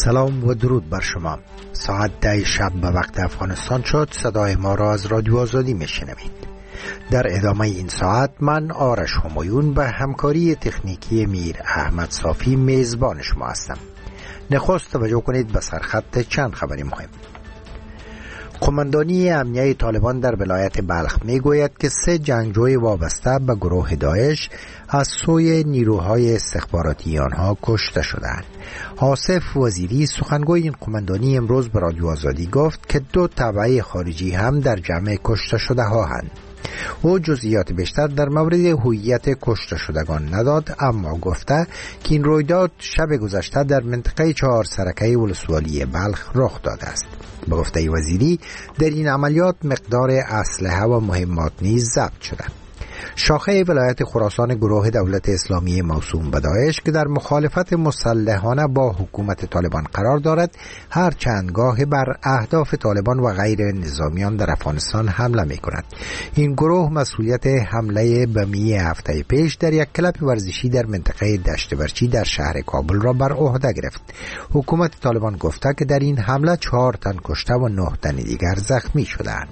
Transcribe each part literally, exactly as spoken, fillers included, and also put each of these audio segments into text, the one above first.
سلام و درود بر شما. ساعت ده شب به وقت افغانستان شد. صدای ما را از رادیو آزادی میشنوید. در ادامه این ساعت من آرش همایون به همکاری تکنیکی میر احمد صافی میزبان شما هستم. نخست توجه کنید به سرخط چند خبری مهم. قماندانی امنیه طالبان در ولایت بلخ می گوید که سه جنگجوی وابسته به گروه داعش از سوی نیروهای استخباراتی آنها کشته شدند. آصف وزیری سخنگوی این قماندانی امروز به رادیو آزادی گفت که دو تبعه خارجی هم در جمع کشته شده ها هستند. او جزئیات بیشتر در مورد هویت کشته شدگان نداد، اما گفته که این رویداد شب گذشته در منطقه چهار سرکه ولسوالی بلخ رخ داده است. به گفته وزیری در این عملیات مقدار اسلحه و مهمات نیز ضبط شده. شاخه ولایت خراسان گروه دولت اسلامی موسوم به داعش که در مخالفت مسلحانه با حکومت طالبان قرار دارد، هر چندگاه بر اهداف طالبان و غیر نظامیان در افغانستان حمله می کند. این گروه مسئولیت حمله بمی هفته پیش در یک کلب ورزشی در منطقه دشت برچی در شهر کابل را بر عهده گرفت. حکومت طالبان گفته که در این حمله چهار تن کشته و نه تن دیگر زخمی شدند.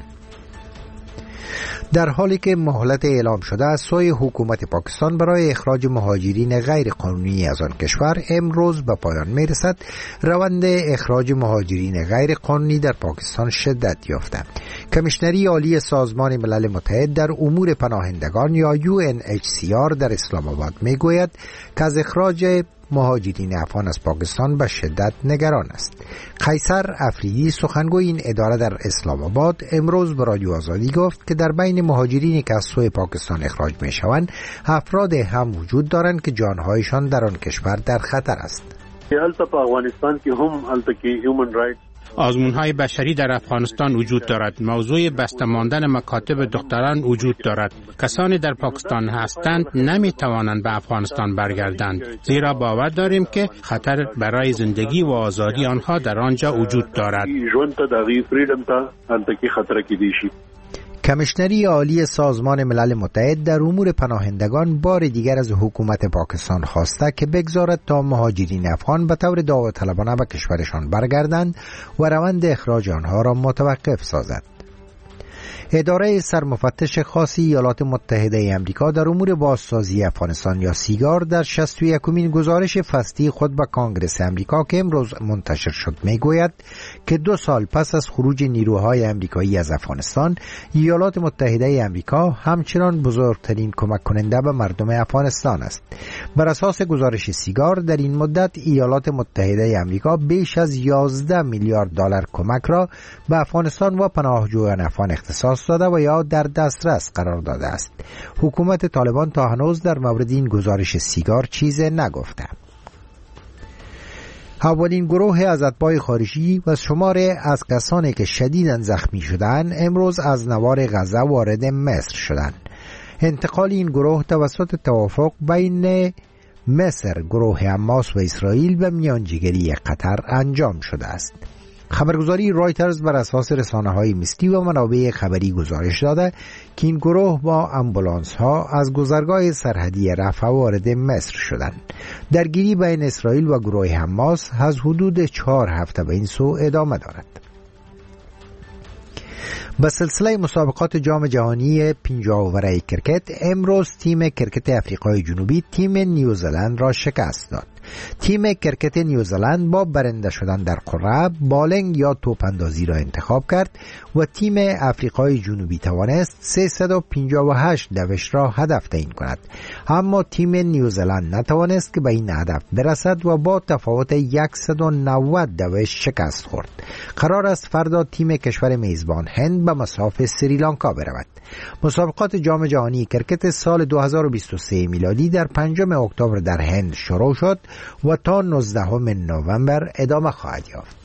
در حالی که مهلت اعلام شده از سوی حکومت پاکستان برای اخراج مهاجرین غیر قانونی از آن کشور امروز به پایان می رسد، روند اخراج مهاجرین غیر قانونی در پاکستان شدت یافته. کمیشنری عالی سازمان ملل متحد در امور پناهندگان یا یو ان اچ سی آر در اسلام آباد می گوید که از اخراج مهاجرین افغان از پاکستان به شدت نگران است. قیصر افریدی سخنگوی این اداره در اسلام آباد امروز به رادیو آزادی گفت که در بین مهاجرینی که از سوی پاکستان اخراج می شوند افراد هم وجود دارند که جانهایشان در آن کشور در خطر است. افغانستان که هم که هیومن رایت آزمون‌های بشری در افغانستان وجود دارد. موضوع بسته ماندن مکاتب دختران وجود دارد. کسانی در پاکستان هستند نمی‌توانند به افغانستان برگردند، زیرا باور داریم که خطر برای زندگی و آزادی آنها در آنجا وجود دارد. کمیشنری عالی سازمان ملل متحد در امور پناهندگان بار دیگر از حکومت پاکستان خواسته که بگذارد تا مهاجرین افغان به طور داوطلبانه به کشورشان برگردند و روند اخراج آنها را متوقف سازد. اداره سرمفتش خاص ایالات متحده آمریکا در امور بازسازی افغانستان یا سیگار در شصت و یکمین گزارش فصلی خود به کانگرس آمریکا که امروز منتشر شد میگوید که دو سال پس از خروج نیروهای آمریکایی از افغانستان، ایالات متحده آمریکا همچنان بزرگترین کمک کننده به مردم افغانستان است. بر اساس گزارش سیگار در این مدت ایالات متحده آمریکا بیش از یازده میلیارد دلار کمک را به افغانستان و پناهجویان افغان اختصاص داده و یا در دسترس قرار داده است. حکومت طالبان تا هنوز در مورد این گزارش سیگار چیزی نگفته. اولین گروه از اتباع خارجی و شماره از کسانی که شدیداً زخمی شدند امروز از نوار غزه وارد مصر شدند. انتقال این گروه توسط توافق بین مصر، گروه حماس و اسرائیل و میانجیگری قطر انجام شده است. خبرگزاری رایترز بر اساس رسانه‌های ملی و منابع خبری گزارش داده که این گروه با آمبولانس ها از گذرگاه سرحدی رفح وارد مصر شدند. درگیری بین اسرائیل و گروه حماس از حدود چهار هفته به این سو ادامه دارد. به سلسله مسابقات جام جهانی پنجاه اوور کرکت امروز تیم کرکت آفریقای جنوبی تیم نیوزلند را شکست داد. تیم کرکت نیوزلند با برنده شدن در قرعه بالنگ یا توپ اندازی را انتخاب کرد و تیم آفریقای جنوبی توانست سیصد و پنجاه و هشت دوش را هدف تعیین کند، اما تیم نیوزلند نتوانست که به این هدف برسد و با تفاوت صد و نود دوش شکست خورد. قرار است فردا تیم کشور میزبان هند به مصاف سریلانکا برود. مسابقات جام جهانی کرکت سال دو هزار و بیست و سه میلادی در پنجم اکتبر در هند شروع شد و تا نوزدهم نوامبر ادامه خواهد یافت.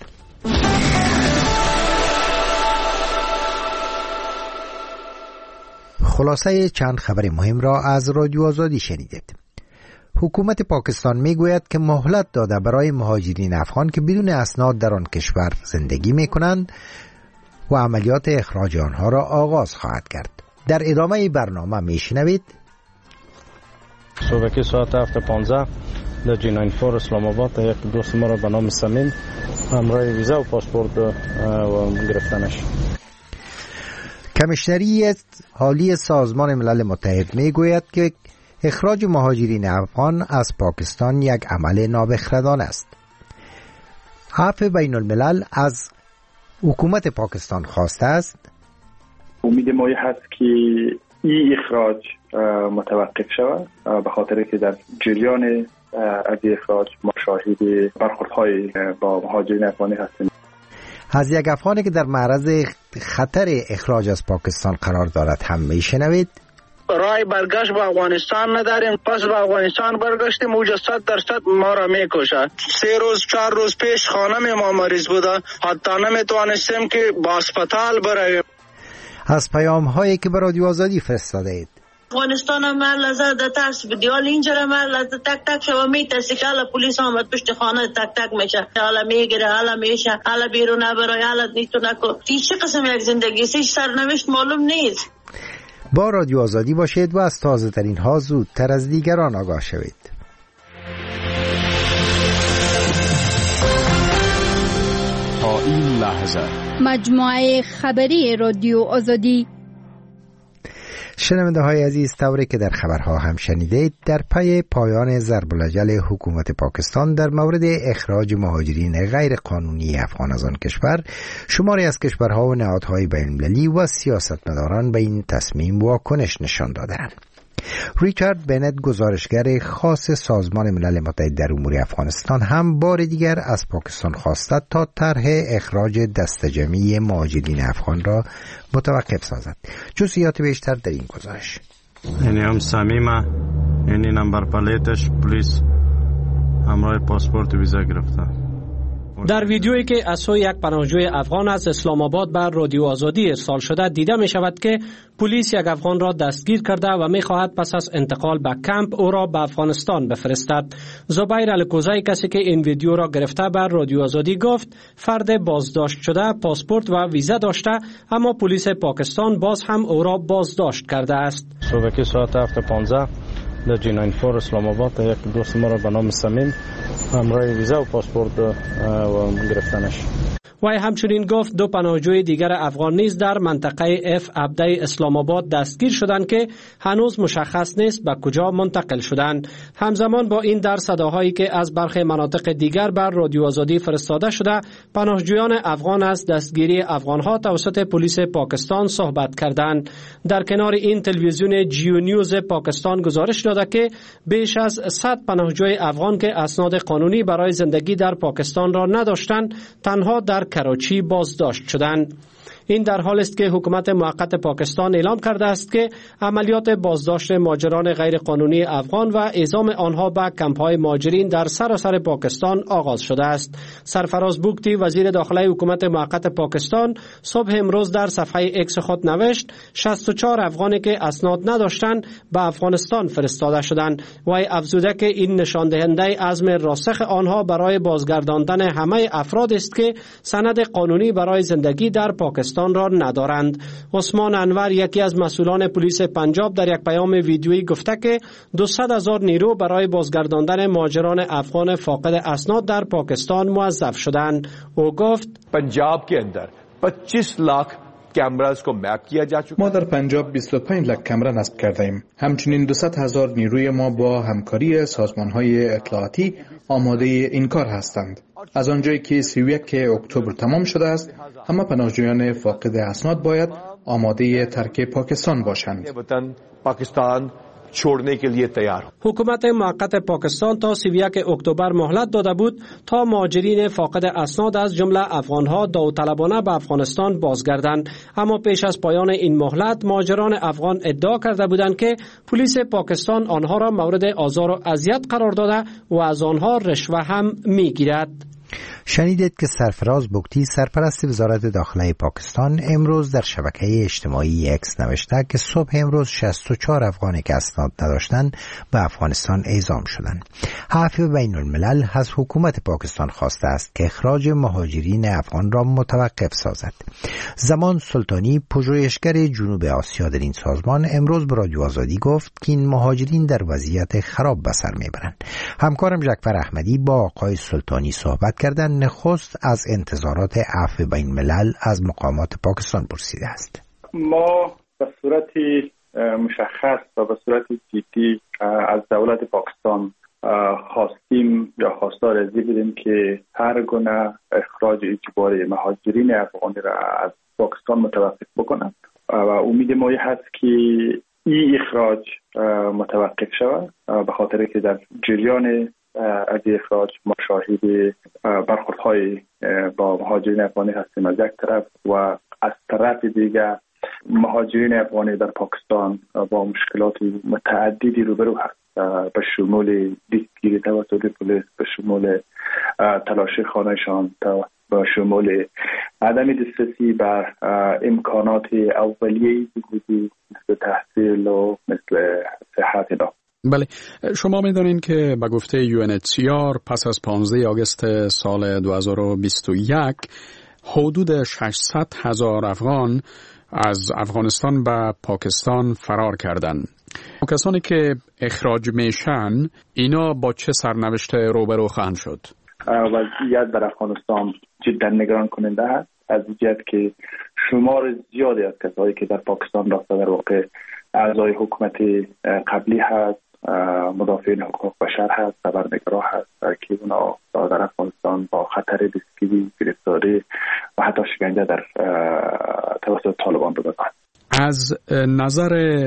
خلاصه چند خبر مهم را از رادیو آزادی شنیدید. حکومت پاکستان میگوید که مهلت داده برای مهاجرین افغان که بدون اسناد در آن کشور زندگی میکنند و عملیات اخراج آنها را آغاز خواهد کرد. در ادامه برنامه میشنوید صبحی ساعت هفت پانزده در جی نود و چهار اسلام آباد یک دوست ما را به نام سمیم همراه ویزا و پاسپورت و گرفتنش. کمیشنری حالی سازمان ملل متحد میگوید که اخراج مهاجرین افغان از پاکستان یک عمل نابخردانه است. عفو بین الملل از حکومت پاکستان خواسته است. امید ما هست که این اخراج متوقف شود، به خاطر که در جریان از اخراج ما شاهد برخوردهای با مهاجرین افغانی هستیم. از یک افغانی که در معرض خطر اخراج از پاکستان قرار دارد هم میشنوید. رای برگشت به افغانستان نداریم، پس به افغانستان برگشتیم، اوجا صد درصد ما را میکشد. سه روز چهار روز پیش خانم ما مریض بوده، حتی نمیتوانستیم که با اسپتال برویم. از پیام هایی که به رادیو آزادی فرستاده اید. افغانستان هم لحظه در ترس بدی، حالا اینجا هم لحظه تک تک شما میترسی که حالا پولیس آمد پشت خانه تک تک میشه، حالا میگیره، حالا میشه، حالا بیرون نبرای، حالا نیتو نکن. این چه قسم یک زندگی است؟ هیچ سرنوشت معلوم نیست. با رادیو آزادی باشید و از تازه ترین ها زودتر از دیگران آگاه شوید. تا این لحظه مجموعه خبری رادیو آزادی. شنونده های عزیز، طوری که در خبرها هم شنیدید، در پی پایان ضرب العجل حکومت پاکستان در مورد اخراج مهاجرین غیر قانونی افغان از آن کشور، شماری از کشورها و نهادهای بین المللی و سیاستمداران به این تصمیم واکنش نشان دادند. ریچارد بنت، گزارشگر خاص سازمان ملل متحد در امور افغانستان، هم بار دیگر از پاکستان خواست تا طرح اخراج دسته‌جمعی مهاجرین افغان را متوقف سازد. جزئیات بیشتر در این گزارش. یعنی هم سمیمه، یعنی نمبر پلیتش پلیس همراه پاسپورت ویزا گرفته. در ویدیویی که از سوی یک پناهجوی افغان از اسلام آباد بر رادیو آزادی ارسال شده دیده می شود که پلیس یک افغان را دستگیر کرده و می خواهد پس از انتقال به کمپ او را به افغانستان بفرستد. زبیر الکوزی، کسی که این ویدیو را گرفته، بر رادیو آزادی گفت فرد بازداشت شده پاسپورت و ویزا داشته، اما پلیس پاکستان باز هم او را بازداشت کرده است. صبح ساعت هفت و پانزده در جی نود و چهار اسلام آباد یک دوست ما را به نام سمیم همراه ویزا و پاسپورت و گرفتنش. وی همچنین گفت دو پناهجوی دیگر افغان نیز در منطقه اف عبده اسلام آباد دستگیر شدند که هنوز مشخص نیست به کجا منتقل شدند. همزمان با این در صداهایی که از برخی مناطق دیگر بر رادیو آزادی فرستاده شده، پناهجویان افغان از دستگیری افغانها توسط پلیس پاکستان صحبت کردند. در کنار این تلویزیون جیو نیوز پاکستان گزارش داده که بیش از صد پناهجوی افغان که اسناد قانونی برای زندگی در پاکستان را نداشتند، تنها در کراچی بازداشت شدند. این در حال است که حکومت موقت پاکستان اعلام کرده است که عملیات بازداشت مهاجران غیر قانونی افغان و اعزام آنها به کمپ‌های مهاجرین در سراسر پاکستان آغاز شده است. سرفراز بوگتی، وزیر داخلی حکومت موقت پاکستان، صبح امروز در صفحه اکس خود نوشت شصت و چهار افغانی که اسناد نداشتند به افغانستان فرستاده شدند. وی افزوده که این نشان دهنده عزم راسخ آنها برای بازگرداندن همه افراد است که سند قانونی برای زندگی در پاکستان را ندارند. عثمان انور، یکی از مسئولان پلیس پنجاب، در یک پیام ویدیویی گفته که دویست هزار نیرو برای بازگرداندن مهاجران افغان فاقد اسناد در پاکستان موظف شدند. او گفت پنجاب के अंदर पच्चीस लाख کامراز کو مپ کیا جا چکا. ما در پنجاب بیست و پنج لک کامرا نصب کرده ایم. همچنین دویست هزار نیروی ما با همکاری سازمان‌های اطلاعاتی آماده این کار هستند. از آنجایی که سی و یک اکتبر تمام شده است، همه پناهجویان فاقد اسناد باید آماده ترک پاکستان باشند. پاکستان छोड़ने के लिए तैयार. حکومت موقت پاکستان تا سی و یک اکتبر مهلت داده بود تا مهاجرین فاقد اسناد از جمله افغانها داوطلبانه به افغانستان بازگردند، اما پیش از پایان این مهلت مهاجران افغان ادعا کرده بودند که پلیس پاکستان آنها را مورد آزار و اذیت قرار داده و از آنها رشوه هم میگیرد. شنیدید که سرفراز بگتی سرپرست وزارت داخله پاکستان امروز در شبکه اجتماعی اکس نوشته که صبح امروز شصت و چهار افغانی که اسناد نداشتند به افغانستان اعزام شدند. عفو بین الملل از حکومت پاکستان خواسته است که اخراج مهاجرین افغان را متوقف سازد. زمان سلطانی، پژوهشگر جنوب آسیا در این سازمان، امروز به رادیو آزادی گفت که این مهاجرین در وضعیت خراب به سر میبرند. همکارم جعفر احمدی با آقای سلطانی صحبت کردن. نخست از انتظارات عفو بین الملل از مقامات پاکستان پرسیده است. ما به صورت مشخص و به صورت جدی از دولت پاکستان خواستیم یا خواستار ازی بودیم که هر گونه اخراج اجباری مهاجرین افغانی را از پاکستان متوقف بکنند و امید ما هست که این اخراج متوقف شود، به خاطر که در جریان از اخراج ما شاهد برخوردهای با مهاجرین افغانی هستیم از یک طرف و از طرف دیگر مهاجرین افغانی در پاکستان با مشکلات متعددی روبرو هست، به شمول دستگیری توسط پلیس، به شمول تلاشی خانهشان، به شمول عدم دسترسی بر امکانات اولیه‌ای بودی مثل تحصیل و مثل صحت اینا. بله، شما می‌دانید که به گفته یو ان اچ سی آر پس از پانزده آگوست سال دو هزار و بیست و یک حدود ششصد هزار افغان از افغانستان به پاکستان فرار کردند. کسانی که اخراج میشن اینا با چه سرنوشت روبرو خواهند شد؟ وضعیت در افغانستان جدا نگران کننده است، از جهت که شمار زیادی از کسایی که در پاکستان رفته در واقع اعضای حکومت قبلی هست، مدافعین حقوق بشر هست، خبرنگارا هست که اونا در افغانستان با خطر دستگیری، گرفتاری و حتی شکنجه در توسط طالبان رو بزنند. از نظر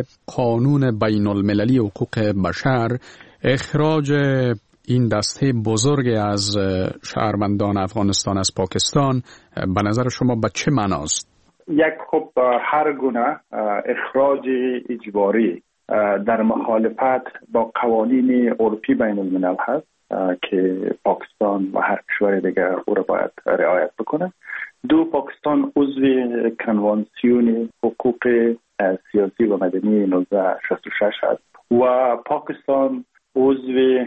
قانون بین المللی حقوق بشر اخراج این دسته بزرگ از شهروندان افغانستان از پاکستان به نظر شما به چه معناست؟ یک خب هر گونه اخراج اجباری در مخالفت با قوانین عرفی بین الملل هست که پاکستان و هر کشور دیگر او را باید رعایت بکنه. دو، پاکستان عضو کنوانسیون حقوق سیاسی و مدنی نوزده شصت و شش هست و پاکستان عضو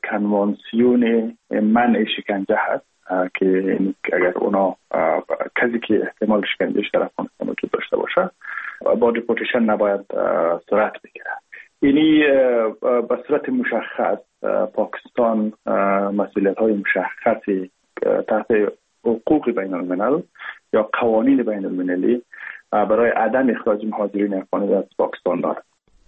کنوانسیون منع شکنجه هست که اگر اونا کسی که احتمال شکنجهش در افغانستان وجود داشته باشه با دیپورتیشن نباید صورت بگیره. یعنی به صورت مشخص پاکستان مسئولیت های مشخصی تحت حقوق بین الملل یا قوانین بین المللی برای عدم اخراج مهاجرین افغانی از پاکستان دارد.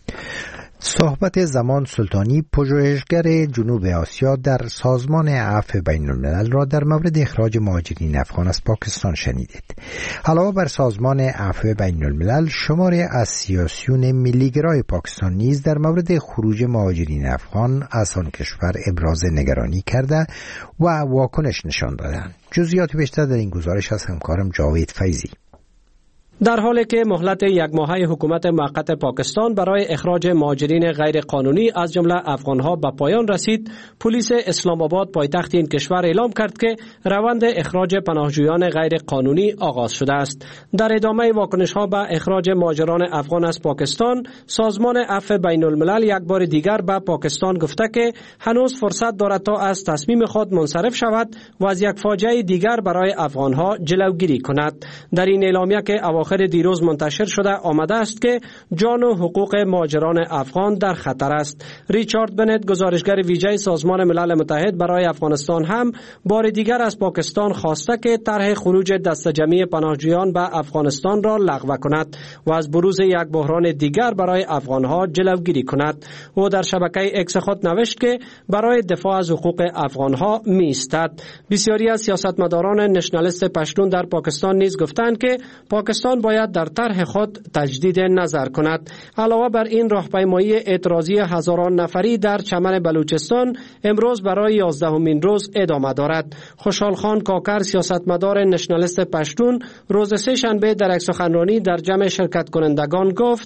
صحبت زمان سلطانی، پژوهشگر جنوب آسیا در سازمان عفو بین الملل را در مورد اخراج مهاجرین افغان از پاکستان شنیدید. علاوه بر سازمان عفو بین الملل، شماری از سیاسیون ملیگرای پاکستان نیز در مورد خروج مهاجرین افغان از آن کشور ابراز نگرانی کرده و واکنش نشان دادند. جزئیات بیشتر در این گزارش از همکارم جاوید فیضی. در حالی که مهلت یک ماهه حکومت موقت پاکستان برای اخراج مهاجرین غیر قانونی از جمله افغانها به پایان رسید، پلیس اسلام آباد پایتخت این کشور اعلام کرد که روند اخراج پناهجویان غیر قانونی آغاز شده است. در ادامه واکنش‌ها به اخراج مهاجران افغان از پاکستان، سازمان عفو بین الملل یک بار دیگر به پاکستان گفته که هنوز فرصت دارد تا از تصمیم خود منصرف شود و از یک فاجعه دیگر برای افغانها جلوگیری کند. در این اعلامیه که اواخر دیروز منتشر شده آمده است که جان و حقوق مهاجران افغان در خطر است. ریچارد بنت، گزارشگر ویژه سازمان ملل متحد برای افغانستان، هم بار دیگر از پاکستان خواسته که طرح خروج دسته جمعی پناهجویان به افغانستان را لغو کند و از بروز یک بحران دیگر برای افغانها جلوگیری کند. او در شبکه اکس خود نوشت که برای دفاع از حقوق افغانها می ایستد. بسیاری از سیاستمداران نشنالیست پشتون در پاکستان نیز گفتند که پاکستان باید در طرح خود تجدید نظر کند. علاوه بر این، راهپیمایی اعتراضی هزاران نفری در چمن بلوچستان امروز برای یازدهمین روز ادامه دارد. خوشحال خان کاکر، سیاستمدار نشنالیست پشتون، روز سه شنبه در یک سخنرانی در جمع شرکت کنندگان گفت: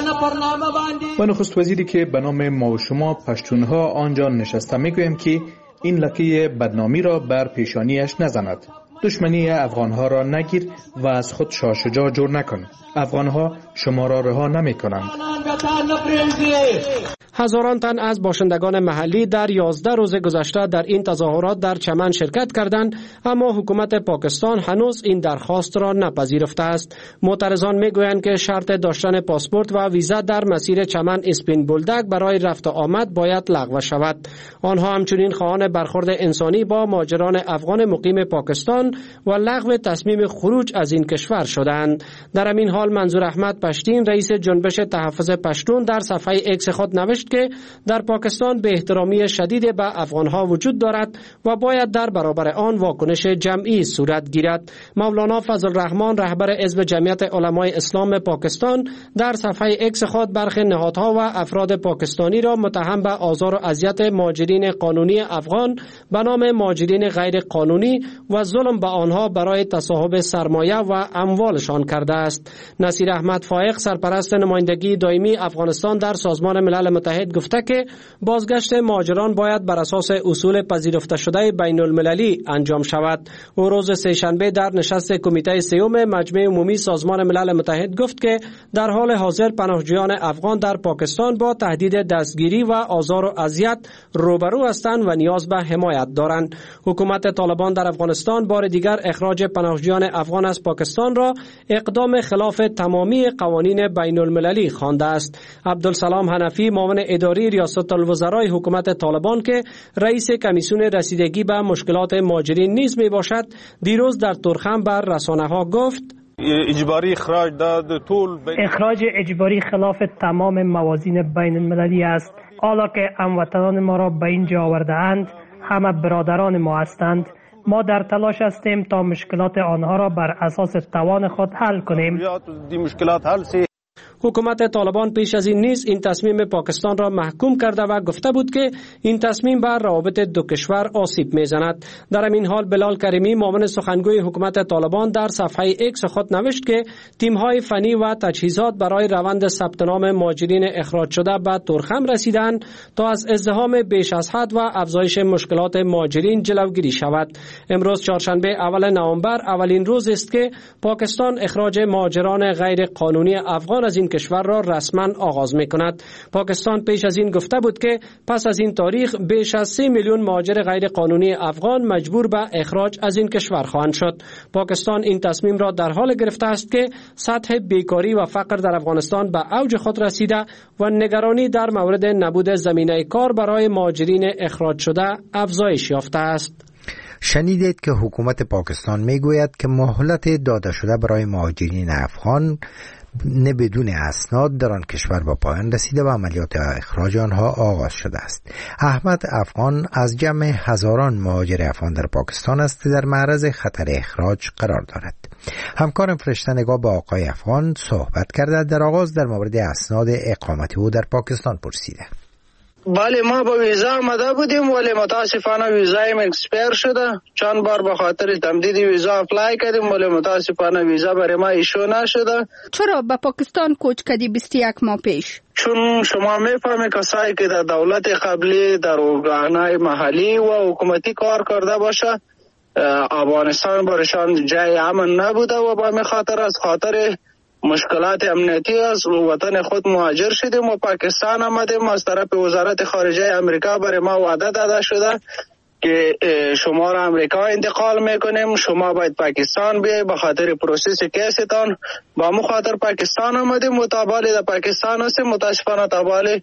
و نخست وزیری که به نام ما و شما پشتونها آنجا نشسته میگویم که این لکه بدنامی را بر پیشانیش نزند. دشمنی افغانها را نگیر و از خود شاه جور نکن. افغانها شما را رها نمی کنند. هزاران تن از باشندگان محلی در یازده روز گذشته در این تظاهرات در چمن شرکت کردند، اما حکومت پاکستان هنوز این درخواست را نپذیرفته است. معترضان میگویند که شرط داشتن پاسپورت و ویزا در مسیر چمن اسپین بولدک برای رفت و آمد باید لغو شود. آنها همچنین خواهان برخورد انسانی با مهاجران افغان مقیم پاکستان و لغو تصمیم خروج از این کشور شدند. در همین حال منظور احمد پشتین رئیس جنبش تحفظ پشتون در صفحه ایکس خود نوشت که در پاکستان به احترامی شدید به افغانها وجود دارد و باید در برابر آن واکنش جمعی صورت گیرد. مولانا فضل الرحمن رهبر حزب جمعیت علمای اسلام پاکستان در صفحه ایکس خود برخی نهادها و افراد پاکستانی را متهم به آزار و اذیت مهاجرین قانونی افغان به نام مهاجرین غیر قانونی و ظلم به آنها برای تصاحب سرمایه و اموالشان کرده است. نصیر احمد فائق سرپرست نمایندگی دائمی افغانستان در سازمان ملل متحد گفته که بازگشت مهاجران باید بر اساس اصول پذیرفته شده بین المللی انجام شود. او روز سه‌شنبه در نشست کمیته سیوم مجمع عمومی سازمان ملل متحد گفت که در حال حاضر پناهجویان افغان در پاکستان با تهدید دستگیری و آزار و اذیت روبرو هستند و نیاز به حمایت دارند. حکومت طالبان در افغانستان بار دیگر اخراج پناهجویان افغان از پاکستان را اقدام خلاف تمامی قوانین بین المللی خوانده است. عبدالسلام حنفی معاون اداری ریاست الوزرای حکومت طالبان که رئیس کمیسیون رسیدگی به مشکلات مهاجرین نیز می باشد، دیروز در ترخم بر رسانه ها گفت اجباری اخراج داد طول اخراج اجباری خلاف تمام موازین بین المللی است. حالا که هموطنان ما را به اینجا آورده اند، همه برادران ما هستند. ما در تلاش هستیم تا مشکلات آنها را بر اساس توان خود حل کنیم. حکومت طالبان پیش از این نیز این تصمیم پاکستان را محکوم کرده و گفته بود که این تصمیم بر روابط دو کشور آسیب میزند. در همین حال بلال کریمی معاون سخنگوی حکومت طالبان در صفحه ایکس خود نوشت که تیم‌های فنی و تجهیزات برای روند ثبت نام مهاجرین اخراج شده به ترخم رسیدند تا از ازدحام بیش از حد و افزایش مشکلات مهاجرین جلوگیری شود. امروز چهارشنبه اول نوامبر اولین روز است که پاکستان اخراج مهاجران غیر قانونی افغان از این کشور را رسما آغاز می کند. پاکستان پیش از این گفته بود که پس از این تاریخ بیش از سه میلیون مهاجر غیر قانونی افغان مجبور به اخراج از این کشور خواهند شد. پاکستان این تصمیم را در حال گرفته است که سطح بیکاری و فقر در افغانستان به اوج خود رسیده و نگرانی در مورد نبود زمینه کار برای مهاجرین اخراج شده افزایش یافته است. شنیدید که حکومت پاکستان می گوید که مهلت داده شده برای مهاجرین افغان نه بدون اسناد در آن کشور با پایان رسیده و عملیات اخراج آنها آغاز شده است. احمد افغان از جمع هزاران مهاجر افغان در پاکستان است که در معرض خطر اخراج قرار دارد. همکارم فرشته نگاه با آقای افغان صحبت کرده. در آغاز در مورد اسناد اقامت او در پاکستان پرسیده. بله، ما با ویزا آمده بودیم ولی متاسفانه ویزایم اکسپایر شده. چند بار به خاطر تمدید ویزا اپلای کردیم ولی متاسفانه ویزا برای ما ایشو نشده. چرا به پاکستان کوچ کردی بیست و یک ماه پیش؟ چون شما میفهمید کسایی که در دولت قبلی در ارگانهای محلی و حکومتی کار کرده باشه، افغانستان برشان جای امن نبوده و با می خاطر از خاطر مشکلات امنیتی از وطن خود مهاجر شدیم و پاکستان آمدیم. از طرف وزارت خارجه امریکا برای ما وعده داده شده که شما را امریکا انتقال میکنیم، شما باید پاکستان بیای به خاطر پروسس کیستان. با مو خاطر پاکستان آمدیم و تابالی در پاکستان هستیم. متاسفانه تابالی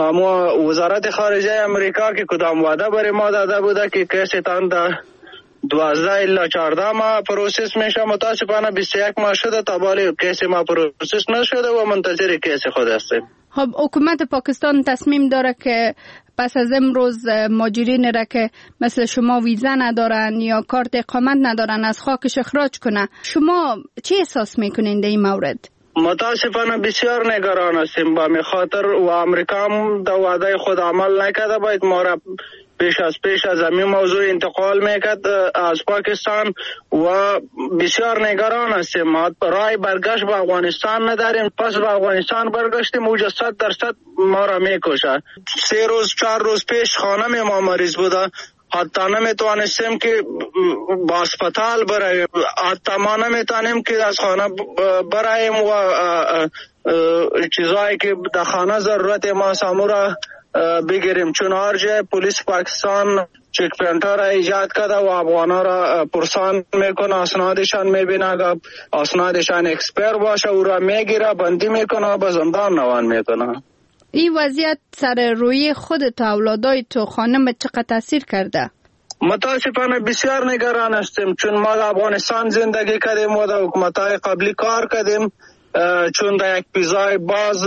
ما وزارت خارجه امریکا که کدام وعده برای ما داده بوده که کیستان در دوازده الا چهارده ماه پروسس میشه، متاسفانه بیست و یک ماه شده تابالی کیس ما پروسس نشده و منتظر کیس خود هستیم. خب حکومت پاکستان تصمیم داره که پس از امروز مهاجرین را که مثل شما ویزا ندارن یا کارت اقامت ندارن از خاکش اخراج کنه. شما چی احساس میکنین در این مورد؟ متاسفانه بسیار نگران هستیم با می خاطر و امریکا هم در وعده خود عمل نکرده، باید ما را پیش از پیش از همین موضوع انتقال میکرد از پاکستان و بسیار نگران هستیم. ما رای برگشت به افغانستان نداریم، پس به افغانستان برگشتیم اوجا صد درصد ما را میکشه. سه روز چهار روز پیش خانم ما مریض بوده، حتی نمیتوانستیم که با اسپتال برایم، حتی ما نمیتونیم که از خانه برایم و چیزایی که در خانه ضرورت ما سامورا بگیریم، چون هر جای پلیس پاکستان چک پوینت‌ها را ایجاد کرده و افغانا را پرسان میکنه، اسنادشان میبینه، اسنادشان اکسپایر باشه او را میگیره، بندی میکنه و به زندان روان میکنه. این وضعیت سر روی خودت و اولادای تو خانم چقدر تاثیر کرده؟ متاسفانه بسیار نگران هستیم، چون ما در افغانستان زندگی کردیم و در حکومت‌های قبلی کار کردیم، چون در یک پیزای باز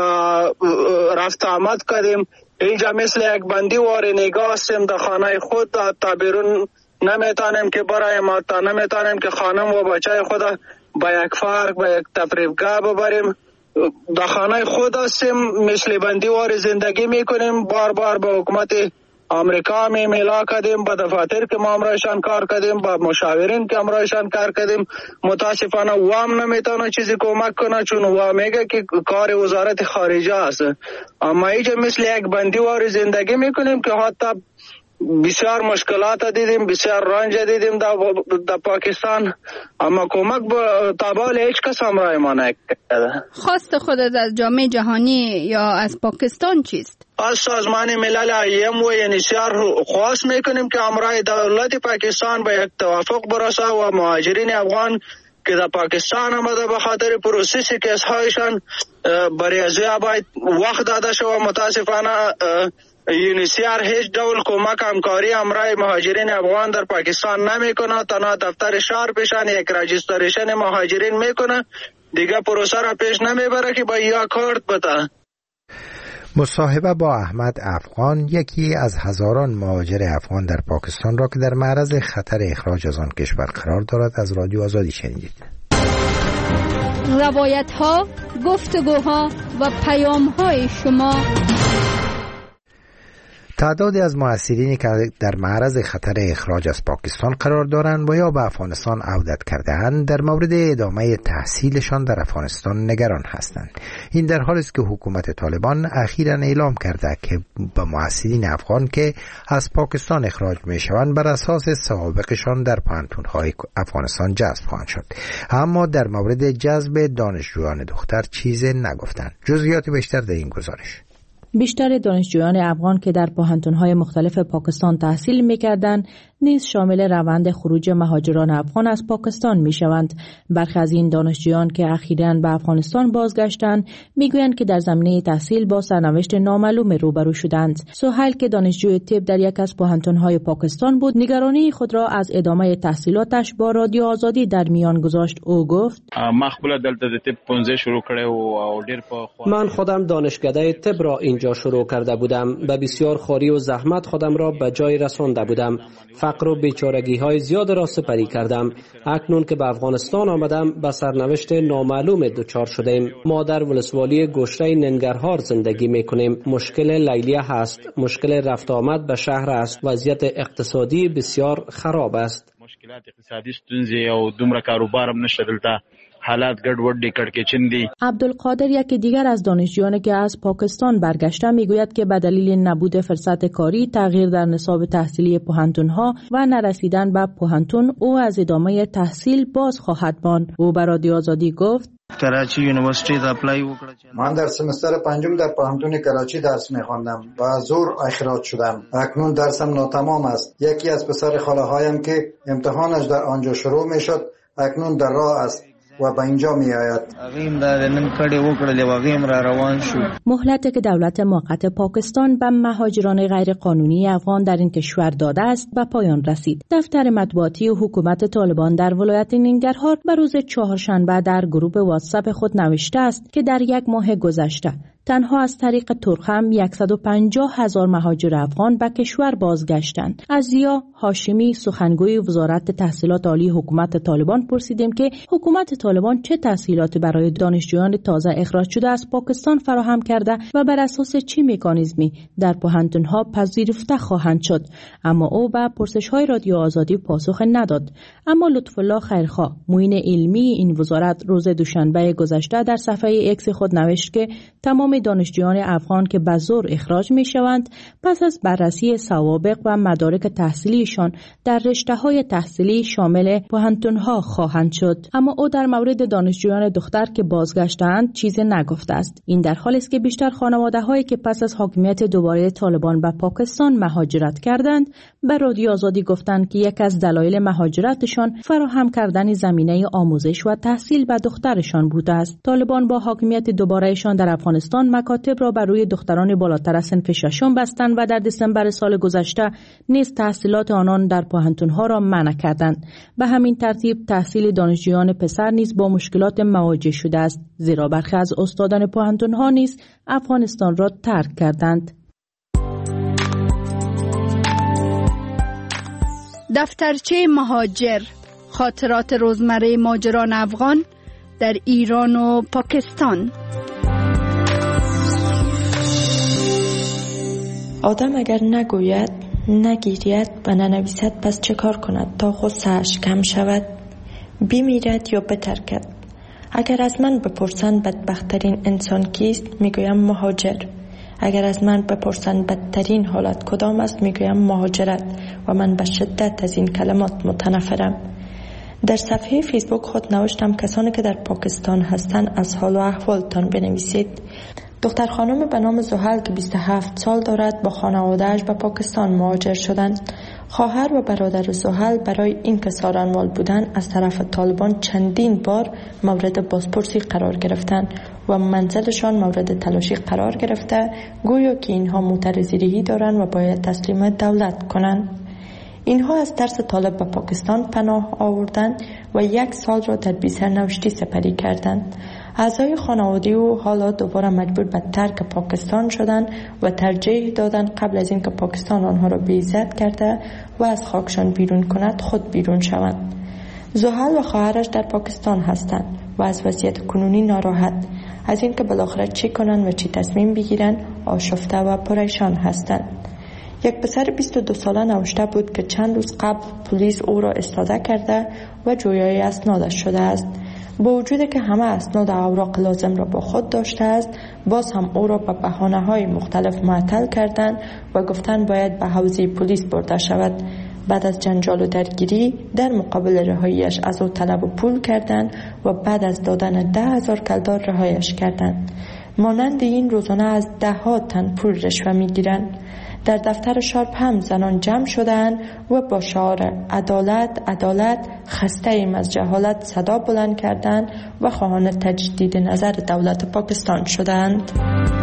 رفت آمد کردیم. اینجا مثل یک بندی وار نگاه هستیم در خانه خود، تا بیرون نمیتونیم که برایم، تا نمیتونیم که خانم و بچه خود با یک فرق با یک تفریحگاه ببریم. در خانه خود هستیم، مثل بندی وار زندگی میکنیم. بار بار به حکومت امریکا می میلا کردیم، با دفاتر که ما امرایشان کار کردیم، با مشاورین که امرایشان کار کردیم. متاسفانه وام نمیتونه چیزی کمک کنه، چون وام میگه که کار وزارت خارجه است. اما اینجا مثل یک بندی وار زندگی میکنیم که حتی بسیار مشکلات دیدیم، بسیار رنج دیدیم در پاکستان، اما کمک به تابال هیچ کس همراه ما نکرده. خواست خودت از جامعه جهانی یا از پاکستان چیست؟ از سازمان ملل ایم و یونیسیار خواست میکنیم که همراه دولت پاکستان به یک توافق برسه و مهاجرین افغان که در پاکستان آمده به خاطر پروسس کیس‌هایشان برای ازویا باید وقت داده شد. متاسفانه یونیسیار هیچ دول کمک همکاری همراه مهاجرین افغان در پاکستان نمیکنه. تنها دفتر شهر پیشان یک راجستریشن مهاجرین میکنه، دیگه پروسه را پیش نمیبره که با یا کارت بده. مصاحبه با احمد افغان، یکی از هزاران مهاجر افغان در پاکستان را که در معرض خطر اخراج از آن کشور قرار دارد، از رادیو آزادی شنیدید. روایت ها، گفتگوها و پیام های شما. تعدادی از محصلینی که در معرض خطر اخراج از پاکستان قرار دارند و یا به افغانستان عودت کرده‌اند، در مورد ادامه تحصیلشان در افغانستان نگران هستند. این در حالی است که حکومت طالبان اخیراً اعلام کرده که به محصلین افغان که از پاکستان اخراج می‌شوند بر اساس سوابقشان در پوهنتون‌های افغانستان جذب خواهند شد. اما در مورد جذب دانشجویان دختر چیزی نگفتند. جزئیات بیشتر در این گزارش. بیشتر دانشجویان افغان که در پوهنتون‌های مختلف پاکستان تحصیل می‌کردند نیز شامل روند خروج مهاجران افغان از پاکستان می‌شوند. برخی از این دانشجویان که اخیراً به افغانستان بازگشتند می‌گویند که در زمینه تحصیل با سرنوشت نامعلوم روبرو شدند. سهیل که دانشجوی طب در یک از پوهنتون‌های پاکستان بود، نگرانی خود را از ادامه تحصیلاتش با رادیو آزادی در میان گذاشت. او گفت: من خودم دانشکده طب را اینجا شروع کرده بودم. به بسیار خواری و زحمت خودم را به جای رسانده بودم. فقر و بیچارگی های زیاد را سپری کردم. اکنون که به افغانستان آمدم به سرنوشت نامعلوم دچار شدیم. ما در ولسوالی گشته ننگرهار زندگی میکنیم. مشکل لیلیه هست. مشکل رفت آمد به شهر است. وضعیت اقتصادی بسیار خراب است. مشکلات اقتصادی ستونزې او دومره کاروبارم نشته دلته. حالات ګډوډ دي کړکېچن دي. عبدالقادر یکی دیگر از دانشجویانی که از پاکستان برگشته میگوید که به دلیل نبود فرصت کاری، تغییر در نصاب تحصیلی پوهنتون‌ها و نرسیدن به پوهنتون او از ادامه تحصیل باز خواهد ماند. او به رادیو آزادی گفت: کراچی یونیورسیتی ته اپلای وکړم. من در سمستر پنجم در پوهنتون کراچی درس می‌خواندم. با زور اخراج شدم. اکنون درسم ناتمام است. یکی از پسر خاله‌هایم که امتحانش در آنجا شروع می‌شد، اکنون در راه است و به اینجا می آید. مهلتی که دولت موقت پاکستان به مهاجران غیر قانونی افغان در این کشور داده است به پایان رسید. دفتر مطبوعاتی و حکومت طالبان در ولایت ننگرهار به روز چهارشنبه در گروه واتساپ خود نوشته است که در یک ماه گذشته تنها از طریق ترخم صد و پنجاه هزار مهاجر افغان به کشور بازگشتند. از زیا هاشمی، سخنگوی وزارت تحصیلات عالی حکومت طالبان، پرسیدیم که حکومت طالبان چه تسهیلاتی برای دانشجویان تازه اخراج شده از پاکستان فراهم کرده و بر اساس چه مکانیزمی در پوهنتون‌ها پذیرفته خواهند شد. اما او به پرسش‌های رادیو آزادی پاسخ نداد. اما لطف‌الله خیرخواه، معین علمی این وزارت، روز دوشنبه گذشته در صفحه ایکس خود نوشت که تمام تمام دانشجویان افغان که به زور اخراج می شوند پس از بررسی سوابق و مدارک تحصیلیشان در رشته‌های تحصیلی شامل پوهنتون‌ها خواهند شد. اما او در مورد دانشجویان دختر که بازگشتند چیزی نگفته است. این در حالی است که بیشتر خانواده‌هایی که پس از حاکمیت دوباره طالبان به پاکستان مهاجرت کردند به رادیو آزادی گفتند که یک از دلایل مهاجرتشان فراهم کردن زمینه آموزش و تحصیل به دخترشان بوده است. طالبان با حاکمیت دوبارهشان در افغانستان مکاتب را بر روی دختران بالاتر از صنف ششم بستند و در دسامبر سال گذشته نیز تحصیلات آنان در پوهنتون‌ها را منع کردند. به همین ترتیب تحصیل دانشجویان پسر نیز با مشکلات مواجه شده است، زیرا برخی از استادان پوهنتون‌ها نیز افغانستان را ترک کردند. دفترچه مهاجر، خاطرات روزمره ماجران افغان در ایران و پاکستان. آدم اگر نگوید، نگیرید و ننویسد پس چه کار کند تا غصه‌اش کم شود؟ بمیرد یا بترکد؟ اگر از من بپرسند بدبخترین انسان کیست، میگویم مهاجر. اگر از من بپرسند بدترین حالت کدام است، میگویم مهاجرت و من به شدت از این کلمات متنفرم. در صفحه فیسبوک خود نوشتم کسانی که در پاکستان هستند از حال و احوالتان بنویسید. دختر خانم به نام زحل که بیست و هفت سال دارد با خانواده‌اش به پاکستان مهاجر شدند. خواهر و برادر زحل برای اینکه سارنوال بودند از طرف طالبان چندین بار مورد بازپرسی قرار گرفتند و منزلشان مورد تلاشی قرار گرفته، گویا که اینها معترضی دارند و باید تسلیم دولت کنند. اینها از ترس طالب به پاکستان پناه آوردند و یک سال را در بی‌سرنوشتی سپری کردند. اعضای خانواده او حالا دوباره مجبور به ترک پاکستان شدند و ترجیح دادند قبل از اینکه پاکستان آنها را بی‌عزت کرده و از خاکشان بیرون کند خود بیرون شوند. زحل و خواهرش در پاکستان هستند و از وضعیت کنونی ناراحت، از اینکه بالاخره چی کنند و چی تصمیم بگیرند آشفته و پریشان هستند. یک پسر بیست و دو ساله نوشته بود که چند روز قبل پلیس او را استاده کرده و جویای اسنادش شده است. با وجود که همه اسناد و اوراق لازم را با خود داشته است، باز هم او را به بهانه‌های مختلف معطل کردند و گفتند باید به حوزه پلیس برده شود. بعد از جنجال و درگیری در مقابل رهاییش از او طلب و پول کردند و بعد از دادن ده هزار کلدار رهایش کردند. مانند این روزانه از ده ها تن پول رشوه می گیرند. در دفتر شارپ هم زنان جمع شدند و با شعار عدالت عدالت خسته ایم از جهالت صدا بلند کردند و خواهان تجدید نظر دولت پاکستان شدند.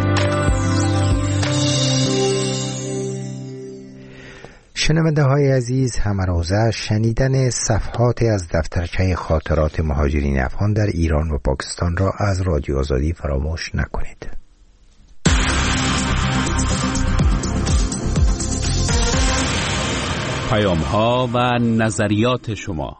شنونده های عزیز، همه روزه شنیدن صفحات از دفترچه خاطرات مهاجرین افغان در ایران و پاکستان را از رادیو آزادی فراموش نکنید. پیام ها و نظریات شما.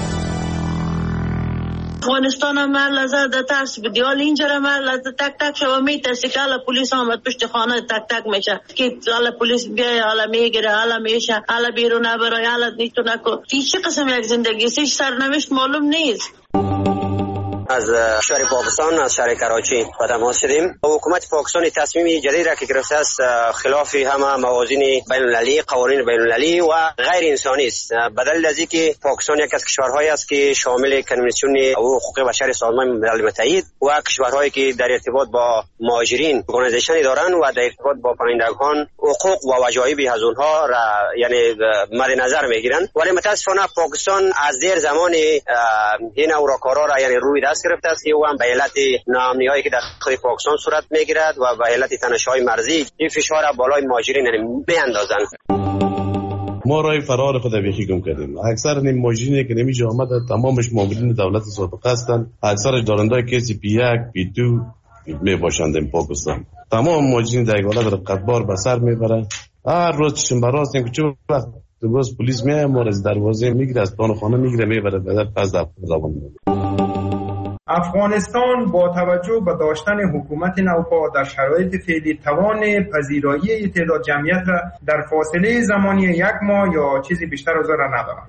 افغانستان هم هر لحظه در ترس بدی، حال اینجا هم هر لحظه تک تک شما میترسی که حالا پلیس آمد پشت خانه تک تک میشه که حالا پلیس بیای، حالا میگیره، حالا میشه، حالا بیرون نبرای، حالا نیتو نکن. این چه قسم یک زندگی است؟ سرنوشت معلوم نیست. از شهر پاکستان، از شهر کراچی با تماس شدیم. حکومت پاکستان تصمیم جدید را که گرفته است خلاف همه موازین بین المللی، قوانین بین المللی و غیر انسانی است. بدل از اینکه پاکستان یک از کشورهایی است که شامل کنوانسیون حقوق بشر سازمان ملل متحد و کشورهایی که در ارتباط با مهاجرین ارگانیزیشن دارند و در ارتباط با پناهندگان حقوق و وجایب از اونها را یعنی مد نظر میگیرند، ولی متاسفانه پاکستان از دیر زمان این اوراکارا را یعنی روی دست گرفته است که او هم به علت ناامنی‌هایی که در خود پاکستان صورت میگیرد و به علت تنش‌های مرزی این فشار بالای مهاجرین میاندازند. ما رای فرار خود بیخی گم کردیم. اکثر نیم مهاجرینی که نمیشه آمد تمامش مامورین دولت سابق هستند، اکثرش دارندای کسی پی یک پی دو می باشند این پاکستان. تمام مهاجرین در یک حالت قطبار به سر میبرند. هر روز چشم براست این که چه وقت باز پلیس میاد ما از دروازه میگیره، از دان خانه میگیره میبره بعد پس در زبان میبره. افغانستان با توجه به داشتن حکومت نوپا در شرایط فعلی توان پذیرایی تعداد جمعیت را در فاصله زمانی یک ماه یا چیزی بیشتر از آن را ندارد.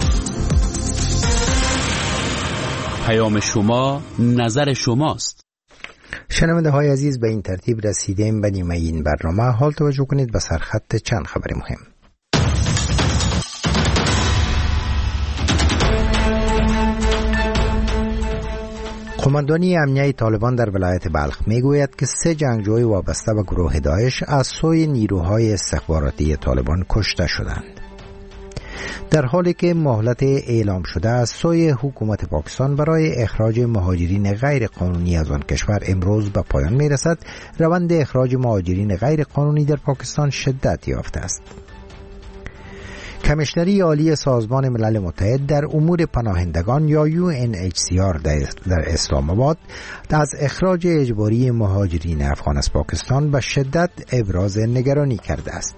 پیام شما نظر شماست. شنونده های عزیز، به این ترتیب رسیدیم به نیمه این برنامه. حال توجه کنید به سرخط چند خبر مهم. قماندانی امنیه طالبان در ولایت بلخ میگوید که سه جنگجوی وابسته به گروه داعش از سوی نیروهای استخباراتی طالبان کشته شدند. در حالی که مهلت اعلام شده از سوی حکومت پاکستان برای اخراج مهاجرین غیر قانونی از آن کشور امروز به پایان می رسد، روند اخراج مهاجرین غیر قانونی در پاکستان شدت یافته است. کمیشنری عالی سازمان ملل متحد در امور پناهندگان یا یو ان اچ سی آر در اسلام آباد از اخراج اجباری مهاجرین افغان از پاکستان به شدت ابراز نگرانی کرده است.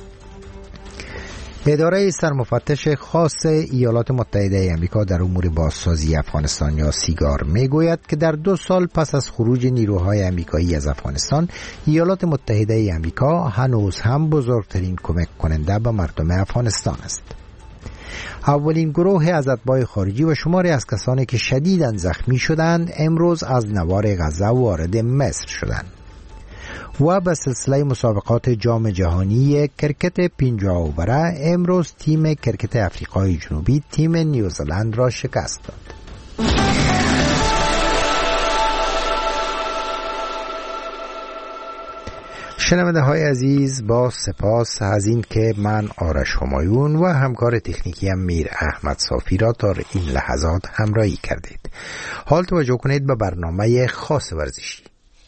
اداره سرمفتش خاص ایالات متحده آمریکا در امور بازسازی افغانستان یا سیگار میگوید که در دو سال پس از خروج نیروهای آمریکایی از افغانستان، ایالات متحده آمریکا هنوز هم بزرگترین کمک کننده به مردم افغانستان است. اولین گروه از اتباع خارجی و شماری از کسانی که شدیداً زخمی شدند امروز از نوار غزه وارد مصر شدند. و به سلسله مسابقات جام جهانی کرکت پنجاه اووره امروز تیم کرکت افریقای جنوبی تیم نیوزلند را شکست داد. شنونده های عزیز، با سپاس از این که من آرش همایون و همکار تکنیکیم میر احمد صافی را تا این لحظات همراهی کردید. حال توجه کنید به برنامه خاص ورزشی.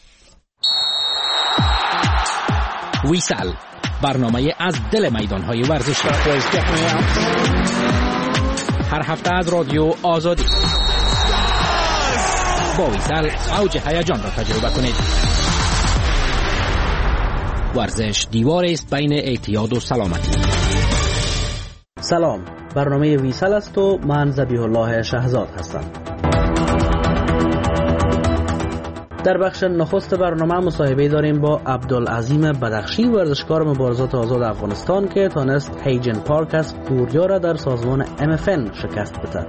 ویسل، برنامه از دل میدانهای ورزشی، هر هفته از رادیو آزادی. با ویسل اوج هیجان را تجربه کنید. ورزش دیواری است بین اعتیاد و سلامتی. سلام، برنامه ویسل است و من ذبیح الله شهزاد هستم. در بخش نخست برنامه مصاحبه داریم با عبدالعظیم بدخشی، ورزشکار مبارزات آزاد افغانستان که تانست هیجن پارک از کوریا را در سازمان ام اف ان شکست بده.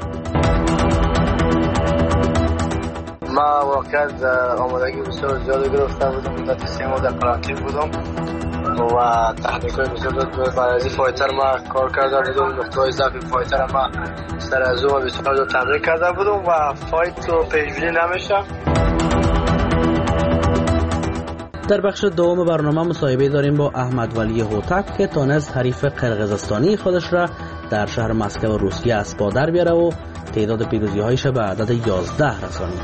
ما واقعا آمادگی بسیار زیادی گرفته بودم، مدت سه ماه در قرنطینه بودم و تحقیقات بسیار زیاد برای از فایتر ما کار کرده بودم. نقطه‌های ضعف فایتر ما سر از او بسیار زیاد تمرین کرده بودم و فایت رو پیش بینی نمیشه. در بخش دوم برنامه مصاحبه داریم با احمد ولی هوتک که تانست حریف قرقیزستانی خودش را در شهر مسکو روسیه از پا در بیاره و تعداد پیروزی‌هایش به عدد یازده رسانید.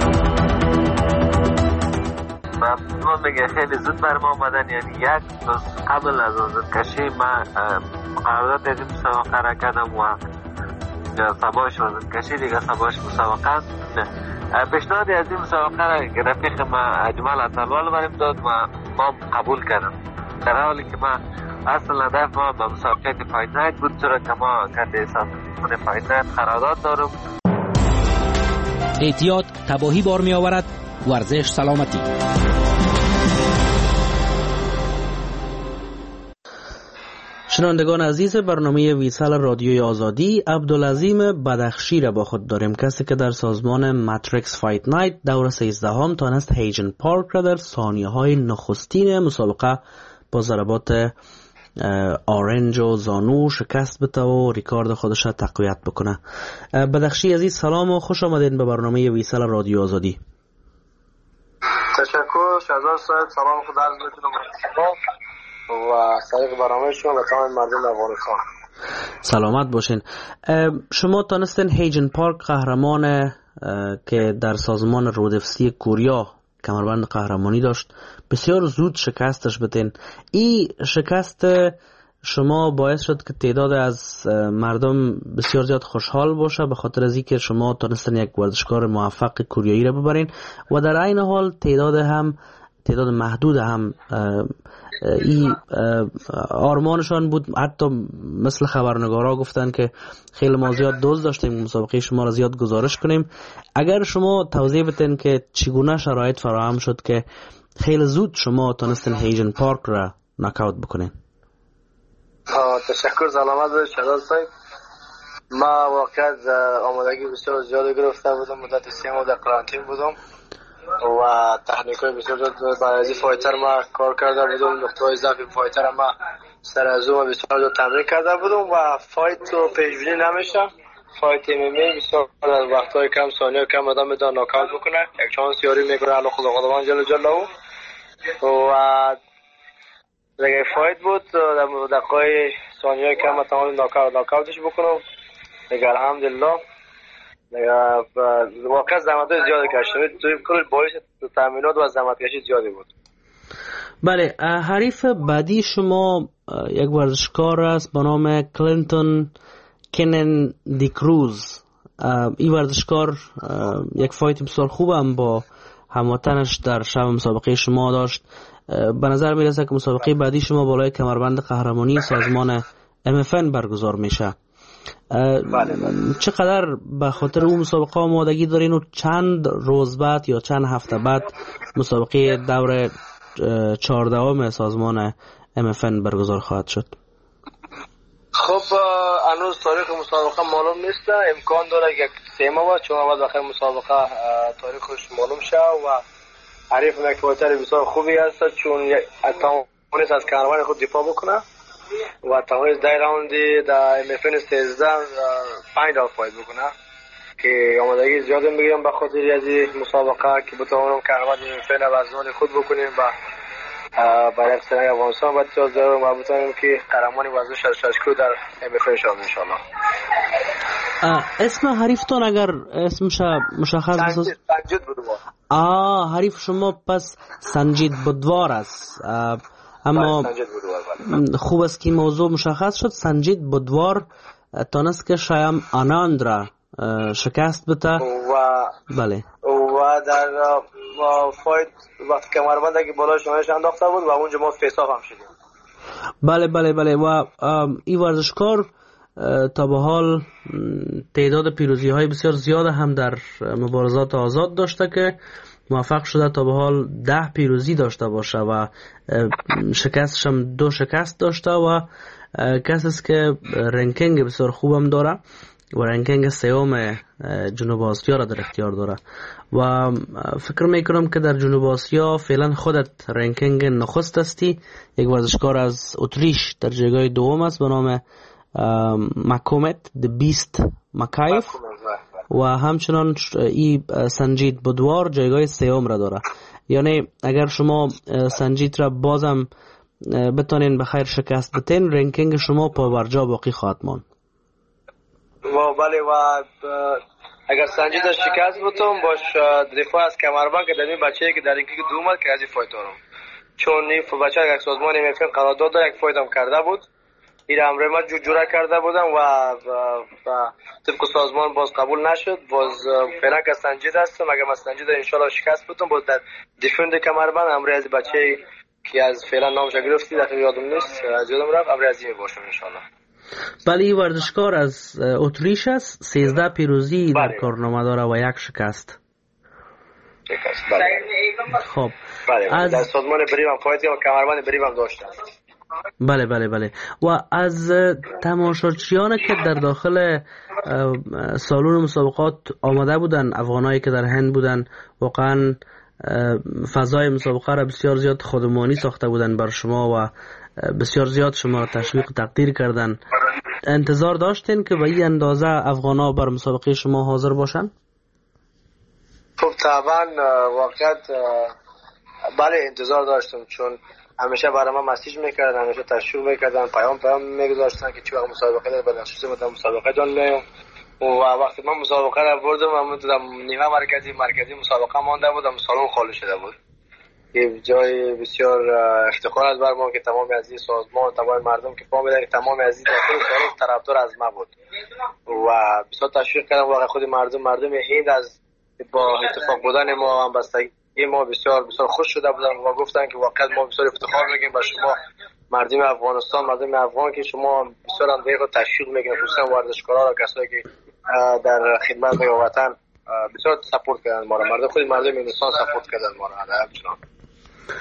ممنون میگه خیلی زود بر ما آمدن، یعنی یک روز قبل از آزاد کشی من قرارداد از این مسابقه را کردم و سباش آزاد کشی دیگه سباش مسابقه است. پیشنهادی از این مسابقه را رفیق ما اجمال عطالوال بریم داد و ما قبول کردم، در حالی که ما اصل هدف ما به مسابقه فایت نایت بود، چرا که ما کرده سازمان فایت نایت قرارداد دارم. اعتیاد تباهی بار می آورد، ورزش سلامتی. شنوندگان عزیز برنامه ویسل رادیوی آزادی، عبدالعظیم بدخشی را با خود داریم، کسی که در سازمان ماتریکس فایت نایت دور سیزده هم تانست هیجن پارک را در ثانیه های نخستین مسابقه با ضربات آرنج و زانو شکست بده و ریکارد خودش را تقویت بکنه. بدخشی عزیز سلام و خوش آمدین به برنامه ویسل رادیو آزادی. تشکر شهزاد صاحب، سلام خدا عرض میکنم و سریع برنامه شما و تمام مردم افغانستان. سلامت باشین. شما تانستین هیجن پارک قهرمان که در سازمان رودفسی کوریا کمربند قهرمانی داشت بسیار زود شکستش بدین. این شکست شما باعث شد که تعداد از مردم بسیار زیاد خوشحال باشه به خاطر از اینکه شما تونستن یک ورزشکار موفق کوریایی را ببرین و در عین حال تعداد هم تعداد محدود هم این آرمانشان بود. حتی مثل خبرنگارا گفتن که خیلی ما زیاد دوست داشتیم مسابقه شما را زیاد گزارش کنیم. اگر شما توضیح بدین که چگونه شرایط فراهم شد که خیلی زود شما تونستین هیجن پارک را ناکاوت بکنین. تشکر، سلامت باشید شهزاد صاحب. ما واقعا آمادگی بسیار زیاد گرفته بودم، مدت سه ماه در قرنطینه بودم و تکنیک‌های بسیار زیاد برای از فایتر ما کار کرده بودم. نقطه‌های ضعف فایتر ما سر از اون بسیار زیاد تمرین کرده بودم و فایت رو پیش بینی نمیشه. فایت ام ام ای بسیار از وقت‌های کم ثانیه کم آدم بده ناکاوت بکنه. یک چانس یاری میگیره الله خداوند جل جلاله. و دیگه فایت بود در دقایق ثانیه کم تمام ناکاوت ناکاوتش بکنم. دیگه الحمدلله واقعا زحمت زیادی کشیدم. توی کل باعث تامینات و زحمت کشی زیادی بود. بله، حریف بعدی شما یک ورزشکار است به نام کلینتون کنن دی کروز. این ورزشکار یک فایت بسیار خوب هم با هموطنش در شب مسابقه شما داشت. به نظر میرسه که مسابقه بعدی شما بالای کمربند قهرمانی سازمان ام اف ان برگزار میشه. بله بله. چقدر به خاطر اون مسابقه آمادگی دارین و چند روز بعد یا چند هفته بعد مسابقه دور چهاردهم سازمان ام اف ان برگزار خواهد شد؟ خب هنوز تاریخ مسابقه معلوم نیست. امکان داره یک سه ماه بعد چون بعد آخر مسابقه تاریخش معلوم شه و حریف یک فایتر بسیار خوبی است چون توانست از کاروان خود دفاع بکنه و توانست در راوندی در ام اف ان سیزده پنج راوند فایت بکنه که آمادگی زیاد میگیرم به خاطر از مسابقه که بتوانم کاروان ام اف ان وزن خود بکنیم و برای سنگ افغانستان باید تیاز دارم و بتوانیم که قهرمان وزن شصت و شش کیلو در ام اف ان شد انشاءالله. اسم حریفتان اگر اسمش مشخص بساز؟ سنجید بودوار. آه حریف شما پس سنجید بودوار است. اما خوب است که موضوع مشخص شد. سنجید بودوار تانست که شایم آناند را شکست بده و بله و در فایت وقت کمربند که بالای شمایش انداخته بود و اونجا ما فیصاف هم شدیم. بله بله بله. و این ورزشکار تا به حال تعداد پیروزی های بسیار زیاد هم در مبارزات آزاد داشته که موفق شده تا به حال ده پیروزی داشته باشه و شکستش هم دو شکست داشته و کسی است که رنکینگ بسیار خوبم داره و رنکینگ سوم جنوب آسیا را در اختیار داره و فکر میکنم که در جنوب آسیا فعلا خودت رنکینگ نخست هستی. یک ورزشکار از اتریش در جایگاه دوم است به نام مکومت د بیست مکایف و همچنان ای سنجید بودوار جایگاه سوم را داره. یعنی اگر شما سنجید را بازم بتونین به خیر شکست بتین رنکینگ شما پابرجا باقی خواهد ماند. و بله و اگر سنجید را شکست بتون باش دفاع از کمربند که در این بچه‌ای که در رنکینگ دوم است که از این فایت دارم چون این بچه یک سازمان ام اف ان قرارداد داره یک فایت هم کرده بود. این امر ما جوجوره کرده بودم و, و, و طبق سازمان باز قبول نشد. باز فعلا که سنجید هستم. اگر من سنجید انشالله شکست بتون باز در دیفند کمربند امر از بچه که از فعلا نامش گرفتی دقیق یادم نیست از یادم رفت امر از این باشم انشالله. بله این ورزشکار از اتریش است. سیزده پیروزی در کارنامه داره و یک شکست. شکست بله. خب بله از در سازمان بریم فایت و کمربند بریم هم داشتم. بله بله بله. و از تماشاچیان که در داخل سالن مسابقات آمده بودن افغانایی که در هند بودن واقعا فضای مسابقه را بسیار زیاد خودمانی ساخته بودن بر شما و بسیار زیاد شما را تشویق تقدیر کردن. انتظار داشتین که به این اندازه افغانا بر مسابقه شما حاضر باشن؟ خب طبعا واقعیت بله انتظار داشتم چون همیشه برای من مسیج میکردن همیشه تشویق میکردن پیام پیام میگذاشتن که چی وقت مسابقه داره بلخصوص ما مسابقه جان میام و وقتی من مسابقه را بردم من در نیمه مرکزی مرکزی مسابقه مانده بودم سالن خالی شده بود. یه جای بسیار افتخار از بر ما که تمام از این سازمان تمام مردم که پا میدن تمام از این داخل سالن طرفدار از ما بود و بسیار تشویق کردم. واقعا خود مردم مردم هند از با اتفاق بودن ما هم بستگی ما بسیار بسیار خوش شده بودن و گفتن که واقعا ما بسیار افتخار میگیم با شما مردم افغانستان مردم افغان که شما بسیار هم دیگه تشویق میگین خصوصا ورزشکارا و کسایی که در خدمت وطن بسیار سپورت کردن ما را. مردم خود مردم هندوستان سپورت کردن ما را همچنان.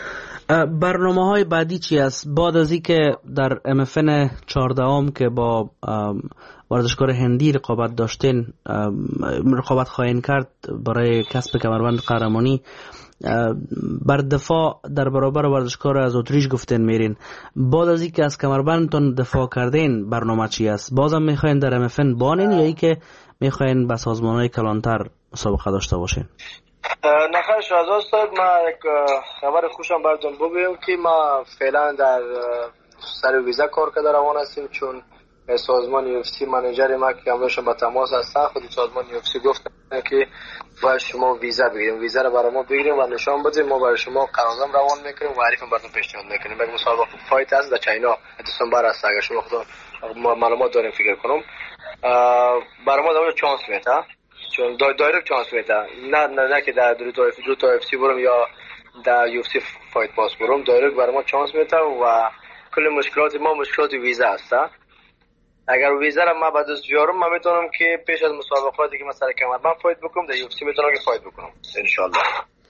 برنامه های بعدی چی است؟ بعد از اینکه در ام اف ان چهاردهم که با ورزشکار هندی رقابت داشتین، رقابت خواهید کرد برای کسب کمربند قهرمانی، بر دفاع در برابر ورزشکار از اتریش گفتین میرین. بعد از اینکه از کمربندتون دفاع کردین برنامه چی است؟ بازم میخواین در ام اف ان بانین یا اینکه میخواین به سازمان‌های کلانتر مسابقه داشته باشین؟ نخیر شهزاد صاحب، ما یک خبر خوشم براتون بگویم که ما فعلا در سر ویزا کار کرده روان هستیم، چون سازمان یو اف سی منیجر ما که همراهشون با تماس هستن، خود سازمان یو اف سی گفتن که باید شما ویزا بگیریم، ویزا رو برای ما بگیریم و نشان بدیم، ما برای شما قرارداد روان میکنیم و عریفم براتون پیشنهاد میکنیم. یک مسابقه فایت هست در چاینا دسامبر است، اگر شما خدا معلومات داریم فکر کنم برای ما دو چانس میده، چون دایرکت چانس میده، نه نه نه که در دو تا دو تا اف سی برم یا در یو اف سی فایت پاس برم، دایرکت برای ما چانس میده و کل مشکلات ما مشکلات ویزا هست. اگر ویزا را ما بعد از بیارم، من میتونم که پیش از مسابقاتی که مثلا کمربند فایت بکنم در یو اف سی میتونم که فایت بکنم ان شاء الله.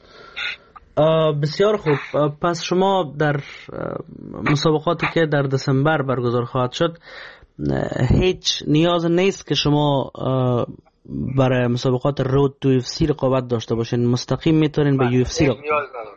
بسیار خوب. پس شما در مسابقاتی که در دسامبر برگزار خواهد شد هیچ نیاز نیست که شما برای مسابقات رود تو یو اف سی رقابت داشته باشین، مستقیم میتونین به یو اف سی رقابت.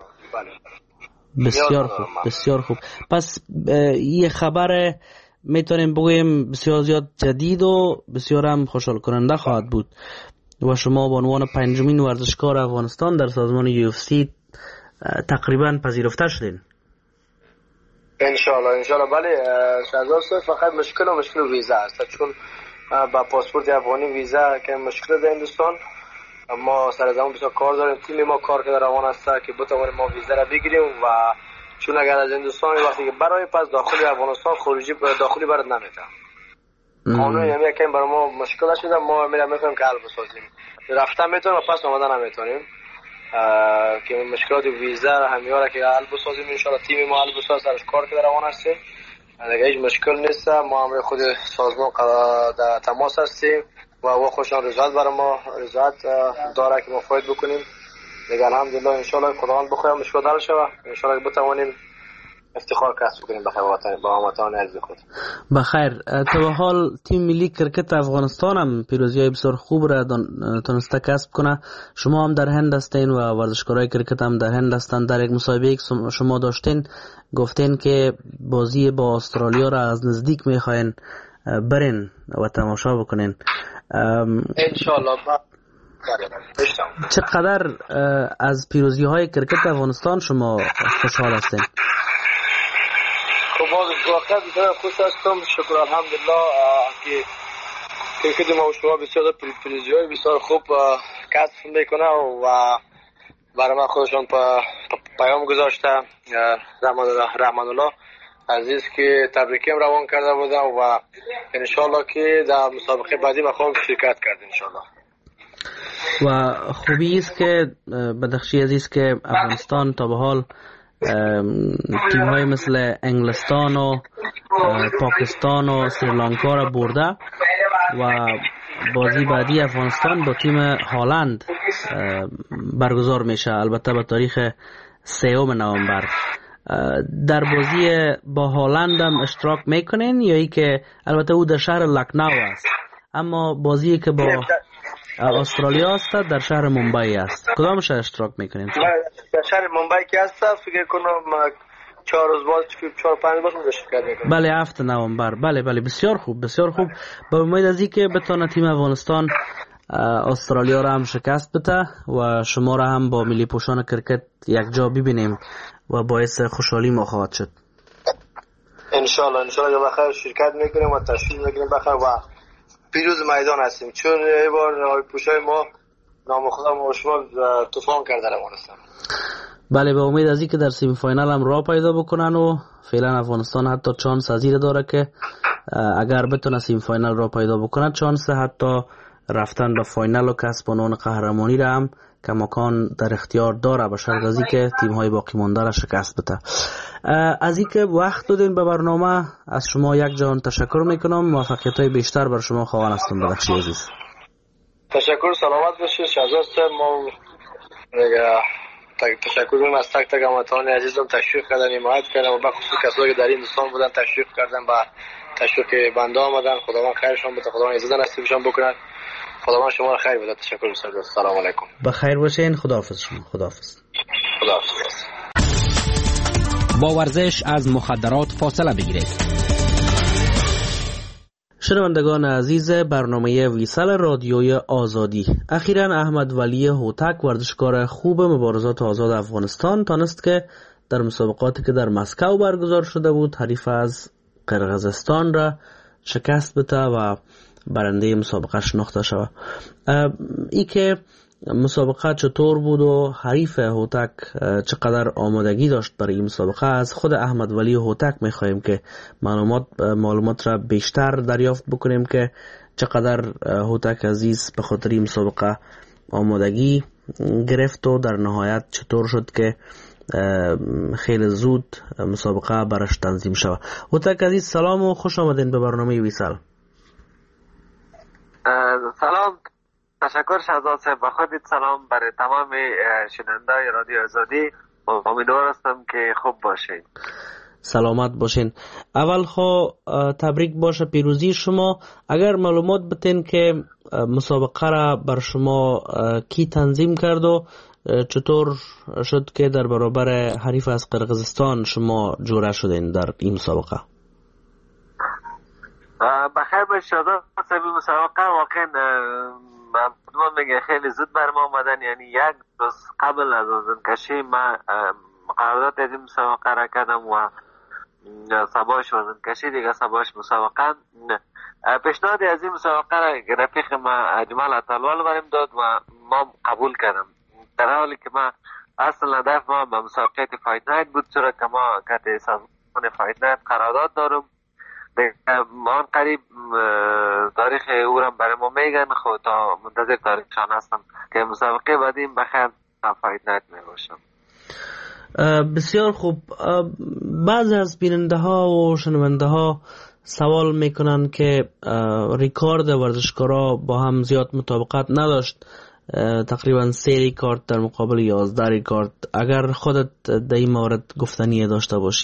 بسیار خوب، بسیار خوب. پس یه خبر میتونیم بگویم بسیار زیاد جدید و بسیار هم خوشحال کننده خواهد بود و شما به عنوان پنجمین ورزشکار افغانستان در سازمان یو اف سی تقریبا پذیرفته شدین. انشالله انشالله. بله شهزاد صاحب، فقط مشکل و مشکل ویزا است، چون با پاسپورت افغانی ویزا که مشکل در هندوستان ما سر زمان بسیار کار داریم، تیم ما کار کرده روان است که بتوانیم ما ویزا را بگیریم و چون اگر از هندوستان وقتی که برای پس داخلی افغانستان خروجی داخلی برات نمیده، قانون یعنی که برای ما مشکل شده، ما میرم میفهمیم که حل بسازیم، رفتن میتونیم و پس آمدن نمیتونیم که مشکلات ویزا همیاره که حل بسازیم. ان شاء الله تیم ما حل بساز سرش کار کرده روان هستیم، اگه هیچ مشکل نیست ما هم خود سازمان در تماس هستیم و او خوشان رضایت برای ما رضایت داره که ما فایت بکنیم دیگه. الحمدلله ان شاء الله خداوند بخواد مشکل حل شه، ان شاء الله بتوانیم افتخار کسب کنیم به وطن با وطن عزیز خود. بخیر. تا به حال تیم ملی کرکت افغانستان هم پیروزی‌های بسیار خوب را تونسته کسب کنه. شما هم در هند هستین و ورزشکارای کرکت هم در هند هستند. در یک مصاحبه که شما داشتین گفتین که بازی با استرالیا را از نزدیک میخواین برین و تماشا بکنین. ان شاء الله. چقدر از پیروزی‌های کرکت افغانستان شما خوشحال هستین؟ خب باز واقعا بسیار خوش هستم، شکر الحمدلله که کرکت ما و شما بسیار پیروزی‌های بسیار خوب کسب میکنه و برای من خودشون پیام گذاشته رحمان الله عزیز که تبریکیم روان کرده بودم و انشالله که در مسابقه بعدی بخواهم شرکت کرد انشالله. و خوبی است که بدخشی عزیز که افغانستان تا به حال تیم های مثل انگلستان و پاکستان و سریلانکا را برده و بازی بعدی افغانستان با تیم هالند برگزار میشه، البته به تاریخ سوم نوامبر. در بازی با هالند هم اشتراک میکنین یا ای که البته او در شهر لکنو است، اما بازی که با استرالیا است در شهر ممبئی است، کدامش اشتراک میکنین؟ در شهر ممبئی که است فکر کنم چهار روز بعد چهار پنج روز بعد شرکت میکنم. بله هفت نوامبر. بله بله بسیار خوب بسیار خوب. با امید از اینکه بتونه تیم افغانستان استرالیا را هم شکست بده و شما را هم با ملی پوشان کرکت یک جا ببینیم و باعث خوشحالی ما خواهد شد. ان شاء الله ان شاء الله بخیر شرکت میکنیم و تشریف میگیریم بخیر و پیروز میدان هستیم، چون یه بار پوشای ما نام خدا ما شما طوفان کرده افغانستان. بله به امید از اینکه در سیمی فاینال هم راه پیدا بکنن و فعلا افغانستان حتی چانس ازیر داره که اگر بتونه سیمی فاینال راه پیدا بکنه چانس حتی رفتن به فاینال و کسب عنوان قهرمانی را هم کماکان در اختیار داره، به شرط از اینکه تیم های باقی مانده را شکست بده. از اینکه وقت دادین به برنامه از شما یک جان تشکر میکنم. موفقیت های بیشتر بر شما خواهان هستم. بدخشی عزیز تشکر، سلامت باشید. شهزاد صاحب ما تشکر می‌کنم از تک تک هموطنان عزیزم، تشویق کردن، حمایت کردن و به خصوص کسایی که در این دوستان بودن تشویق کردن، با تشویق بنده آمدن. خداوند خیرشون بده، خداوند عزت نصیبشون بکنه، خداوند شما را خیر بده. تشکر بسیار. السلام علیکم. بخیر باشین. خداحافظ شما. خداحافظ. خداحافظ. با ورزش از مخدرات فاصله بگیرید. شنوندگان عزیز برنامه ویسال رادیوی آزادی، اخیراً احمد ولی هوتک ورزشکار خوب مبارزات آزاد افغانستان تانست که در مسابقاتی که در مسکو برگزار شده بود حریف از قرقیزستان را شکست بده و برنده مسابقه شناخته شود. ای که مسابقه چطور بود و حریف هوتک چقدر آمادگی داشت برای این مسابقه، از خود احمد ولی هوتک میخواهیم که معلومات معلومات را بیشتر دریافت بکنیم که چقدر هوتک عزیز به خاطر این مسابقه آمادگی گرفت و در نهایت چطور شد که خیلی زود مسابقه برش تنظیم شود. هوتک عزیز سلام و خوش آمدین به برنامه ویسال. سلام، تشکر شهزاد صاحب. با خودت سلام برای تمام شنوندگان رادیو آزادی. امیدوار هستم که خوب باشین. سلامت باشین. اول خو تبریک باشه پیروزی شما. اگر معلومات بتین که مسابقه را بر شما کی تنظیم کرد و چطور شد که در برابر حریف از قرقیزستان شما جوره شدین در این مسابقه؟ بخیر باش شهزاد صاحب. مسابقه واقعا مردم میگه خیلی زود بر ما آمدن، یعنی یک روز قبل از وزنکشی ما قرارداد از این مسابقه را کردم و صباش وزنکشی دیگه صباش مسابقه. پیشنهاد از این مسابقه را رفیق ما اجمال اطلوال بریم داد و ما قبول کردم، در حالی که ما اصل هدف ما به مسابقه فایت نایت بود، چرا که ما که سازمان فایت نایت قرارداد دارم. آن قریب تاریخ او را برای ما میگن، خود تا منتظر تاریخشان هستم که مسابقه بعدیم بخیر فایت نایت میباشم. بسیار خوب. بعضی از بیننده ها و شنونده ها سوال میکنن که ریکارد ورزشکارا با هم زیاد مطابقت نداشت، تقریبا سه ریکارد در مقابل یازده ریکارد. اگر خودت در این مورد گفتنی داشته باشی.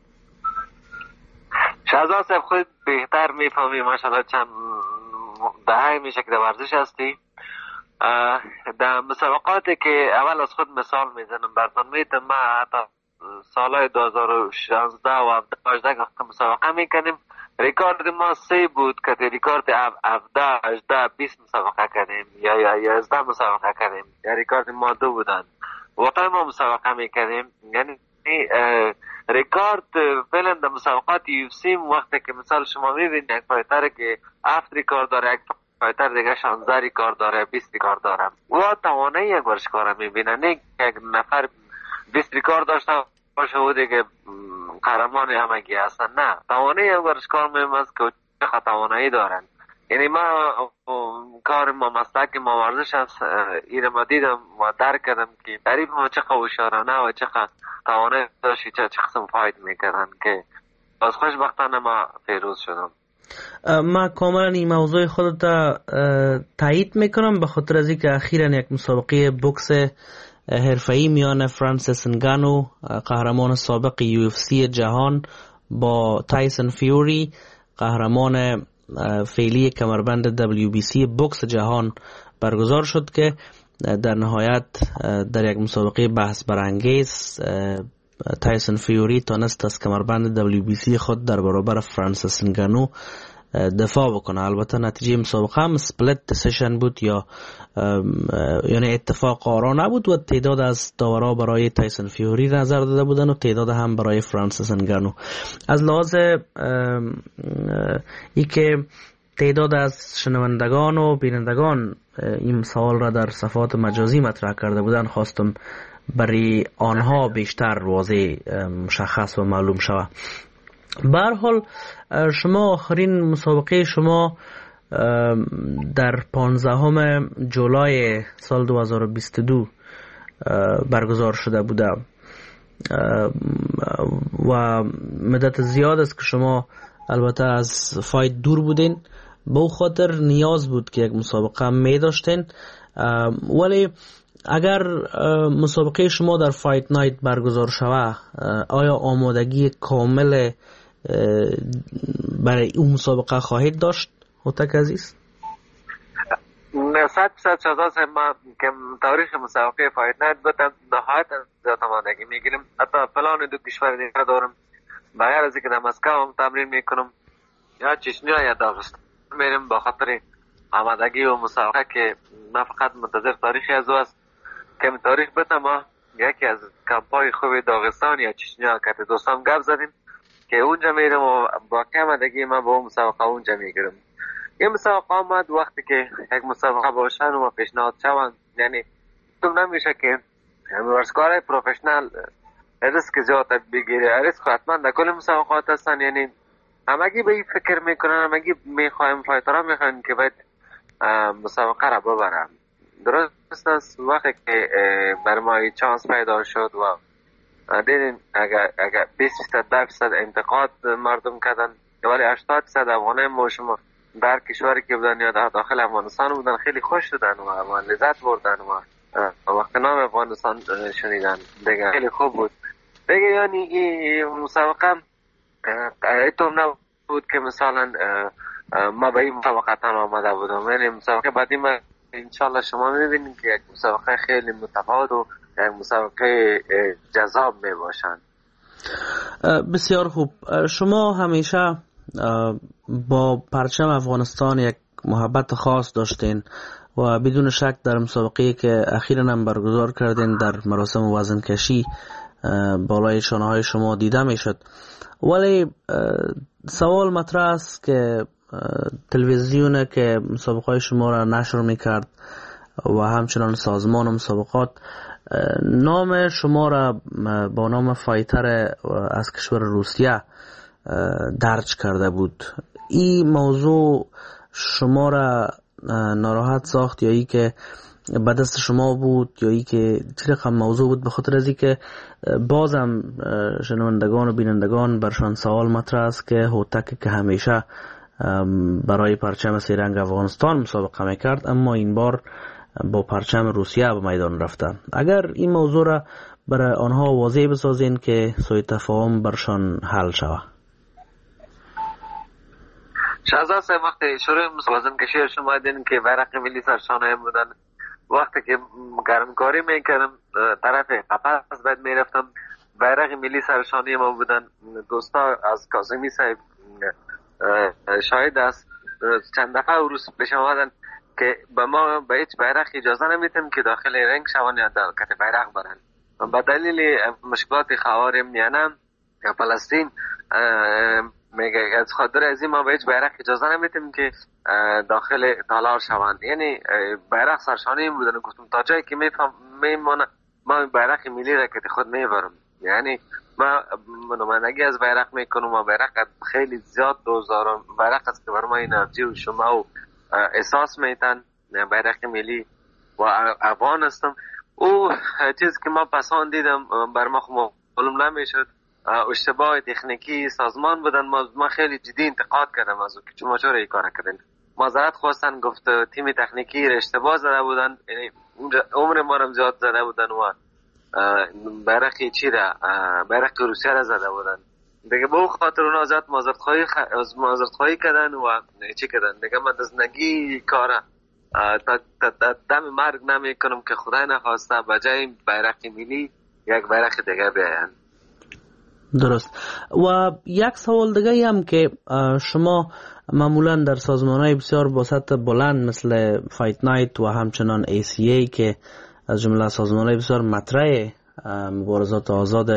شهزاد صاحب خود بهتر میفهمی، ماشاءالله چند دهه میشه که در ورزش هستی. در مسابقاتی که اول از خود مثال میزنم براتون میتونم، ما حتی سالهای دو هزار و شانزده و هجده که مسابقه میکنیم، ریکارد ما سه بود که ریکارد هفده هجده بیست مسابقه کردیم یا یا یازده مسابقه کردیم، یا ریکارد ما دو بودن. واقعا ما مسابقه میکردیم، یعنی ریکارد فعلا در مسابقات یو اف سی وقتی که مثال شما میبینید یک فایتر که هفت ریکارد داره، یک فایتر دیگه شانزده ریکارد داره، بیست ریکارد داره، و توانایی یک ورزشکار میبینه، نه یک نفر بیست ریکارد داشته باشه و دیگه قهرمان همگی هستن. نه، توانایی یک ورزشکار میبینه که چه توانایی دارن. یعنی ما کار ما مسلک ما ورزش هست، این ما دیدم و درک کردم که تعریف ما چه هوشیارانه و چه توانایی داشتی، چه قسم فایت میکردن که از خوشبختانه ما پیروز شدم. ما کاملا این موضوع خودت تایید میکنم، به خاطر از اینکه اخیراً یک مسابقه بوکس حرفه‌ای میان فرانسیس انگانو قهرمان سابق یو اف سی جهان با تایسون فیوری قهرمان فعلی کمربند دبلیو بی سی بوکس جهان برگزار شد که در نهایت در یک مسابقه بحث برانگیز تایسون فیوری تونست از کمربند دبلیو بی سی خود در برابر فرانسیس انگانو دفاع بکنه. البته نتیجه مسابقه هم سپلیت دیسیشن بود، یا یعنی اتفاق آرا نبود و تعداد از داورا برای تایسون فیوری نظر داده بودن و تعداد هم برای فرانسیس انگانو. از لحاظ ای که تعداد از شنوندگان و بینندگان این سوال را در صفحات مجازی مطرح کرده بودن، خواستم برای آنها بیشتر واضح مشخص و معلوم شود. به هر حال شما آخرین مسابقه شما در پانزدهم جولای سال دو هزار و بیست و دو برگزار شده بوده و مدت زیاد است که شما البته از فایت دور بودین. به خاطر نیاز بود که یک مسابقه می داشتین، ولی اگر مسابقه شما در فایت نایت برگزار شود، آیا آمادگی کامل برای اون مسابقه خواهید داشت هوتک عزیز؟ صد صد شازاس ما که تاریخ مسابقه فایت نایت بودم نهایت زیاد آمادگی میگیریم. حتی پلان دو کشور دیگر دارم، بغیر از اینکه در مسکو هم تمرین میکنم یا چشنیا یا داغستان میرم با خاطر آمادگی و مسابقه که من فقط منتظر تاریخی از او است که تاریخ بتم. یکی از کمپای خوب داغستان یا چشنیا که دوستان گپ زدیم که اونجا میرم و با آمادگی من با مسابقه اونجا میگیرم. این مسابقه آمد وقتی که یک مسابقه باشن و پیشنهاد شوند، یعنی تو نمیشه که ورزشکارای پروفشنال ریسک زیاد بگیره. ریسک حتما در کل مسابقات هستن، یعنی همگی به این فکر میکنن، همگی میخوایم فایترها میخوایم که باید مسابقه را ببرم. درست است وقتی که بر ما چانس پیدا شد و دیدین اگر اگر بیست درصد ده درصد انتقاد مردم کردن، ولی هشتاد درصد افغانای ما شما در کشوری که بودن یا در داخل افغانستان بودن خیلی خوش شدن و لذت بردن و وقت نام افغانستان شنیدن دیگه خیلی خوب بود دیگه. یعنی این مسابقه ایتون نبود که مثلا ما به این مسابقه تنها آمده بودم، یعنی مسابقه بعدی ما انشالله شما میبینید که یک مسابقه خیلی متفاوت و یک مسابقه جذاب میباشند. بسیار خوب. شما همیشه با پرچم افغانستان یک محبت خاص داشتین و بدون شک در مسابقه که اخیراً هم برگزار کردین در مراسم وزن کشی بالای شانه های شما دیده میشد، ولی سوال مطرح است که تلویزیون که مسابقه شما را نشر میکرد و همچنان سازمان مسابقات نام شما را با نام فایتر از کشور روسیه درج کرده بود. این موضوع شما را ناراحت ساخت یا ای که به دست شما بود یا ای که چه رقم موضوع بود؟ به خاطر از این که بازم شنوندگان و بینندگان برشان سوال مطرح است که هوتک که همیشه برای پرچم سه رنگ افغانستان مسابقه میکرد اما این بار با پرچم روسیه به میدان رفته. اگر این موضوع را برای آنها واضح بسازین که سوء تفاهم برشان حل شود. شهزاد صاحب وقتی شروع وزن کشی شما دیدین که بیرق ملی سرشانه بودن، وقتی که گرمکاری میکردم طرف قفس باید میرفتم بیرق ملی سرشانه ما بودن. دوستا از کاظمی صاحب شاهد است، چند دفعه روز پیش آمدن که به ما به هیچ بیرق اجازه نمیتیم که داخل رنگ شوان یا کت بیرق برن. به دلیل مشکلات خوار امنیانه یا فلسطین میگه از خاطر از این ما به هیچ بیرق اجازه نمیتیم که داخل تالار شوند. یعنی بیرق سرشانه بودن. گفتم تا جایی که میفهم میمونه ما بیرق ملی را که خود میبرم، یعنی ما نمایندگی از بیرق میکنم و بیرق خیلی زیاد دوزارم. بیرق است که بر ما انرژی و شما و احساس میتن بیرق ملی و افغان هستم. او چیز که ما پسان دیدم بر ما خب معلوم نمیشد، اشتباه تکنیکی سازمان بودن. ما خیلی جدی انتقاد کردم از او که شما چرا این کار کردین. معذرت خواستن، گفت تیم تکنیکی اشتباه زده بودن، یعنی عمر ما رو زیاد زده بودن و بیرق چی را بیرق روسیه را زده بودن دیگه. به خاطر اون ازت معذرت خواهی از معذرت خواهی کردن و چی کردن دیگه. من دزنگی کارا تا دم مرگ نمی کنم که خدای نخواسته بجای بیرق ملی یک بیرق دیگه بیاین. درست. و یک سوال دیگه هم که شما معمولا در سازمان‌های بسیار با سطح بلند مثل فایت نایت و همچنان ای سی ای که از جمله سازمان‌های بسیار مطرح مبارزات آزاد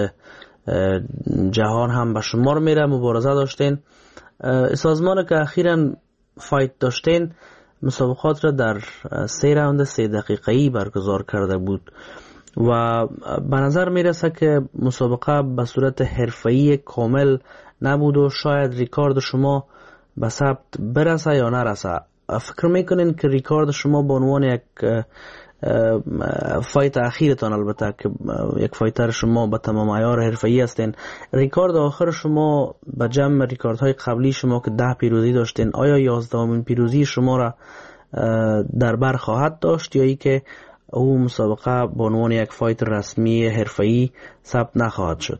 جهان هم به شمار میره مبارزه داشتین. سازمان که اخیراً فایت داشتین مسابقات را در سه راوند سه دقیقه‌ای برگزار کرده بود و به نظر میرسه که مسابقه به صورت حرفه‌ای کامل نبود و شاید ریکارد شما به ثبت برسه یا نرسه. فکر میکنین که ریکارد شما به عنوان یک فایت اخیرتان، البته که یک فایتر شما به تمام عیار حرفه‌ای هستین، ریکارد آخر شما به جمع ریکاردهای قبلی شما که ده پیروزی داشتین آیا یازدهمین پیروزی شما را در بر خواهد داشت یا ای که او مسابقه به عنوان یک فایت رسمی حرفه‌ای ثبت نخواهد شد.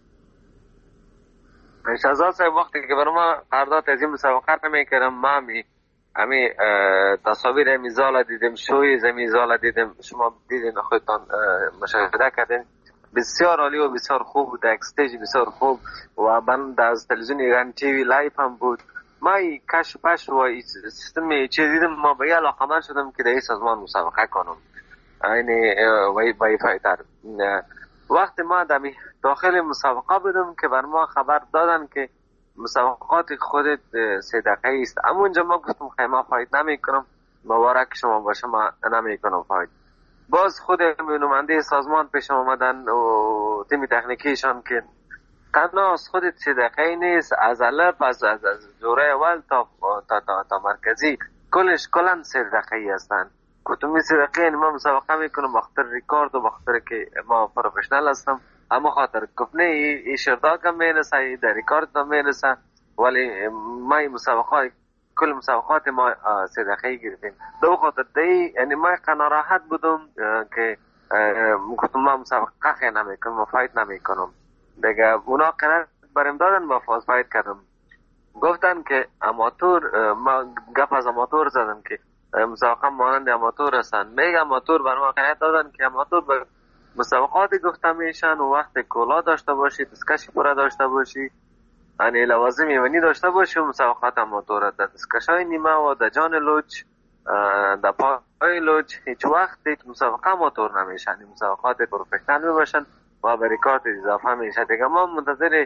شهزاد صاحب وقتی که برای ما قرارداد از این مسابقه نمیکردم، ما می امی تصاویر امیزالا دیدیم، شوی زمیزالا دیدیم، شما دیدین خودتان مشاهده کردین، بسیار عالی و بسیار خوب بود، اکستیج بسیار خوب و بند از تلویزیون ایران تیوی لایف هم بود. ما ای کش پش و سیستم چی دیدم، ما به یه علاقمند شدم که در این سازمان مسابقه کنم، این وای وای فایتر. وقتی ما در داخل مسابقه بودم که بر ما خبر دادن که مسابقات خودت سه دقیقه است، اما اونجا ما گفتم خیلی ما فایت نمی کنم، مبارک شما باشه، ما نمی کنم فایت. باز خود نماینده سازمان پیش آمدن و تیم تکنیکیشان که تنها از خودت سه دقیقه نیست، از علب از از دوره اول تا تا تا, تا مرکزی کلش کلن سه دقیقه هستن. گفتم می سه دقیقه ما مسابقه میکنم بخاطر ریکارد و بخاطر که ما پروفشنال هستم، اما خاطر گفتنه ای شرداک هم میرسه، ای در ریکارد هم میرسه، ولی ما این مسابقه کل مسابقات ما سه دقیقه گرفتیم. دو خاطر دی یعنی ما قناراحت بودم که گفتم ما مسابقه خیلی نمیکنم و فایت نمیکنم دیگه. اونا قرار برم دادن با فاز فایت کردم، گفتن که اماتور، ما گپ از اماتور زدن که مسابقه مانند اماتور هستن، میگه اماتور برای ما قرار دادن که اماتور به مسابقات گفته میشن و وقت کولا داشته باشی، دستکشی پورا داشته باشی، یعنی لوازم ایمنی داشته باشی و مسابقات اماتور در دستکشای نیمه و در جان لوچ در پای لوچ هیچ وقت هیچ مسابقه اماتور نمیشن، مسابقات پروفشنال میباشن و به ریکارد اضافه میشه دیگه. ما منتظر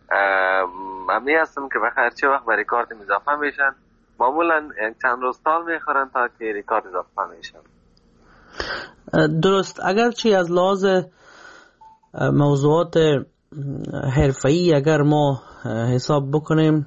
امی هستم که بخیر چه وقت به ریکارد اضافه میشن، معمولا چند روز تال میخورن تا که ریکارد اضافه میشن. درست. اگرچه از لحاظ موضوعات حرفه‌ای اگر ما حساب بکنیم،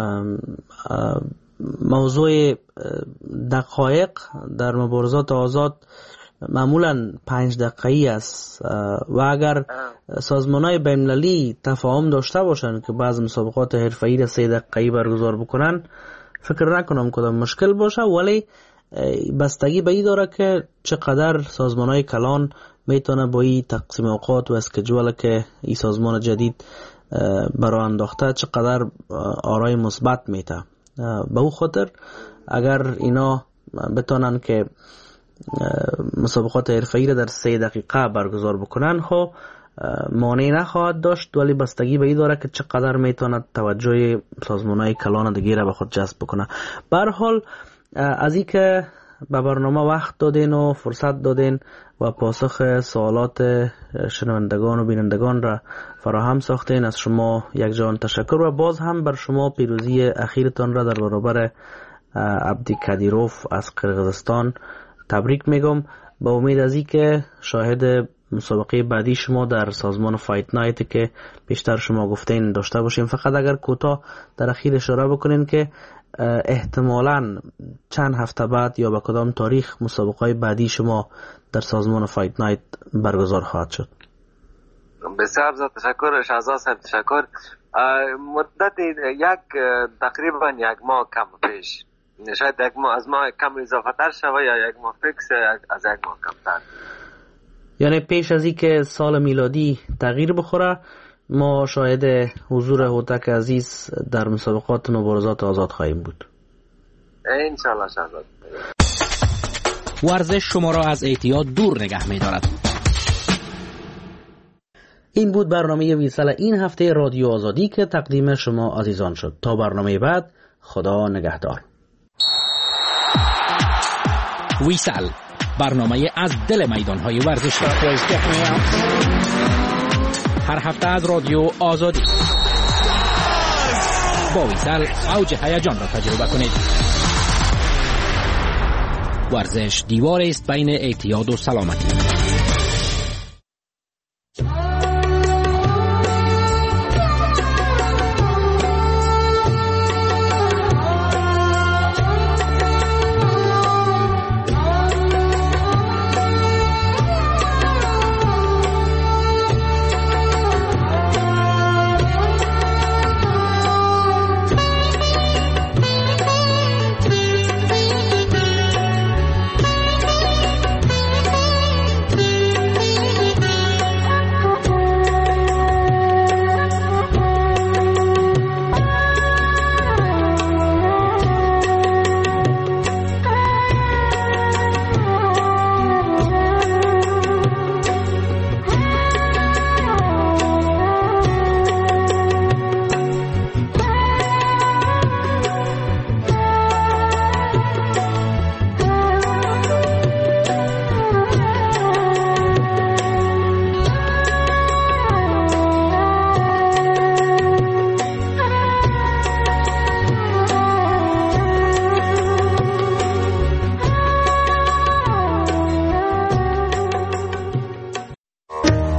موضوع دقایق در مبارزات آزاد معمولا پنج دقیقی است و اگر سازمان‌های بین‌المللی تفاهم داشته باشند که بعض مسابقات حرفه‌ای را سه دقیقی برگزار بکنن، فکر نکنم کدام مشکل باشه، ولی بستگی به این داره که چقدر سازمان‌های کلان میتونه با این تقسیم اوقات و اسکیجول که این سازمان جدید برای انداخته چقدر آرای مثبت میته. به او خاطر اگر اینا بتونن که مسابقات حرفه‌ای را در سه دقیقه برگزار بکنن، خب مانع نخواهد داشت، ولی بستگی به این داره که چقدر میتونه توجه سازمان‌های کلان دیگه را به خود جذب بکنه. به هر حال از این که به برنامه وقت دادین و فرصت دادین و پاسخ سوالات شنوندگان و بینندگان را فراهم ساختین، از شما یک جان تشکر و باز هم بر شما پیروزی اخیرتان را در برابر عبدی کدیروف از قرقیزستان تبریک میگم. با امید از این که شاهد مسابقه بعدی شما در سازمان فایت نایت که بیشتر شما گفتین داشته باشیم. فقط اگر کوتاه در اخیر اشاره بکنین که احتمالاً چند هفته بعد یا به کدام تاریخ مسابقه بعدی شما در سازمان فایت نایت برگزار خواهد شد. بسیار بسیار تشکر شهزاد صاحب، تشکر. مدت یک تقریبا یک ماه کم پیش، شاید یک ماه از ماه کم اضافه تر شوه یا یک ماه فکس از یک ماه کم تر، یعنی پیش از این که سال میلادی تغییر بخوره ما شاهد حضور هوتک عزیز در مسابقات مبارزات آزاد خواهیم بود. انشالله شهزاد. ورزش شما را از اعتیاد دور نگه می دارد. این بود برنامه ویسل این هفته رادیو آزادی که تقدیم شما عزیزان شد. تا برنامه بعد، خدا نگهدار. ویسل، برنامه از دل میدانهای ورزشی، هر هفته از رادیو آزادی. با ویسل اوج هیجان را تجربه کنید. ورزش دیواری است بین اعتیاد و سلامتی.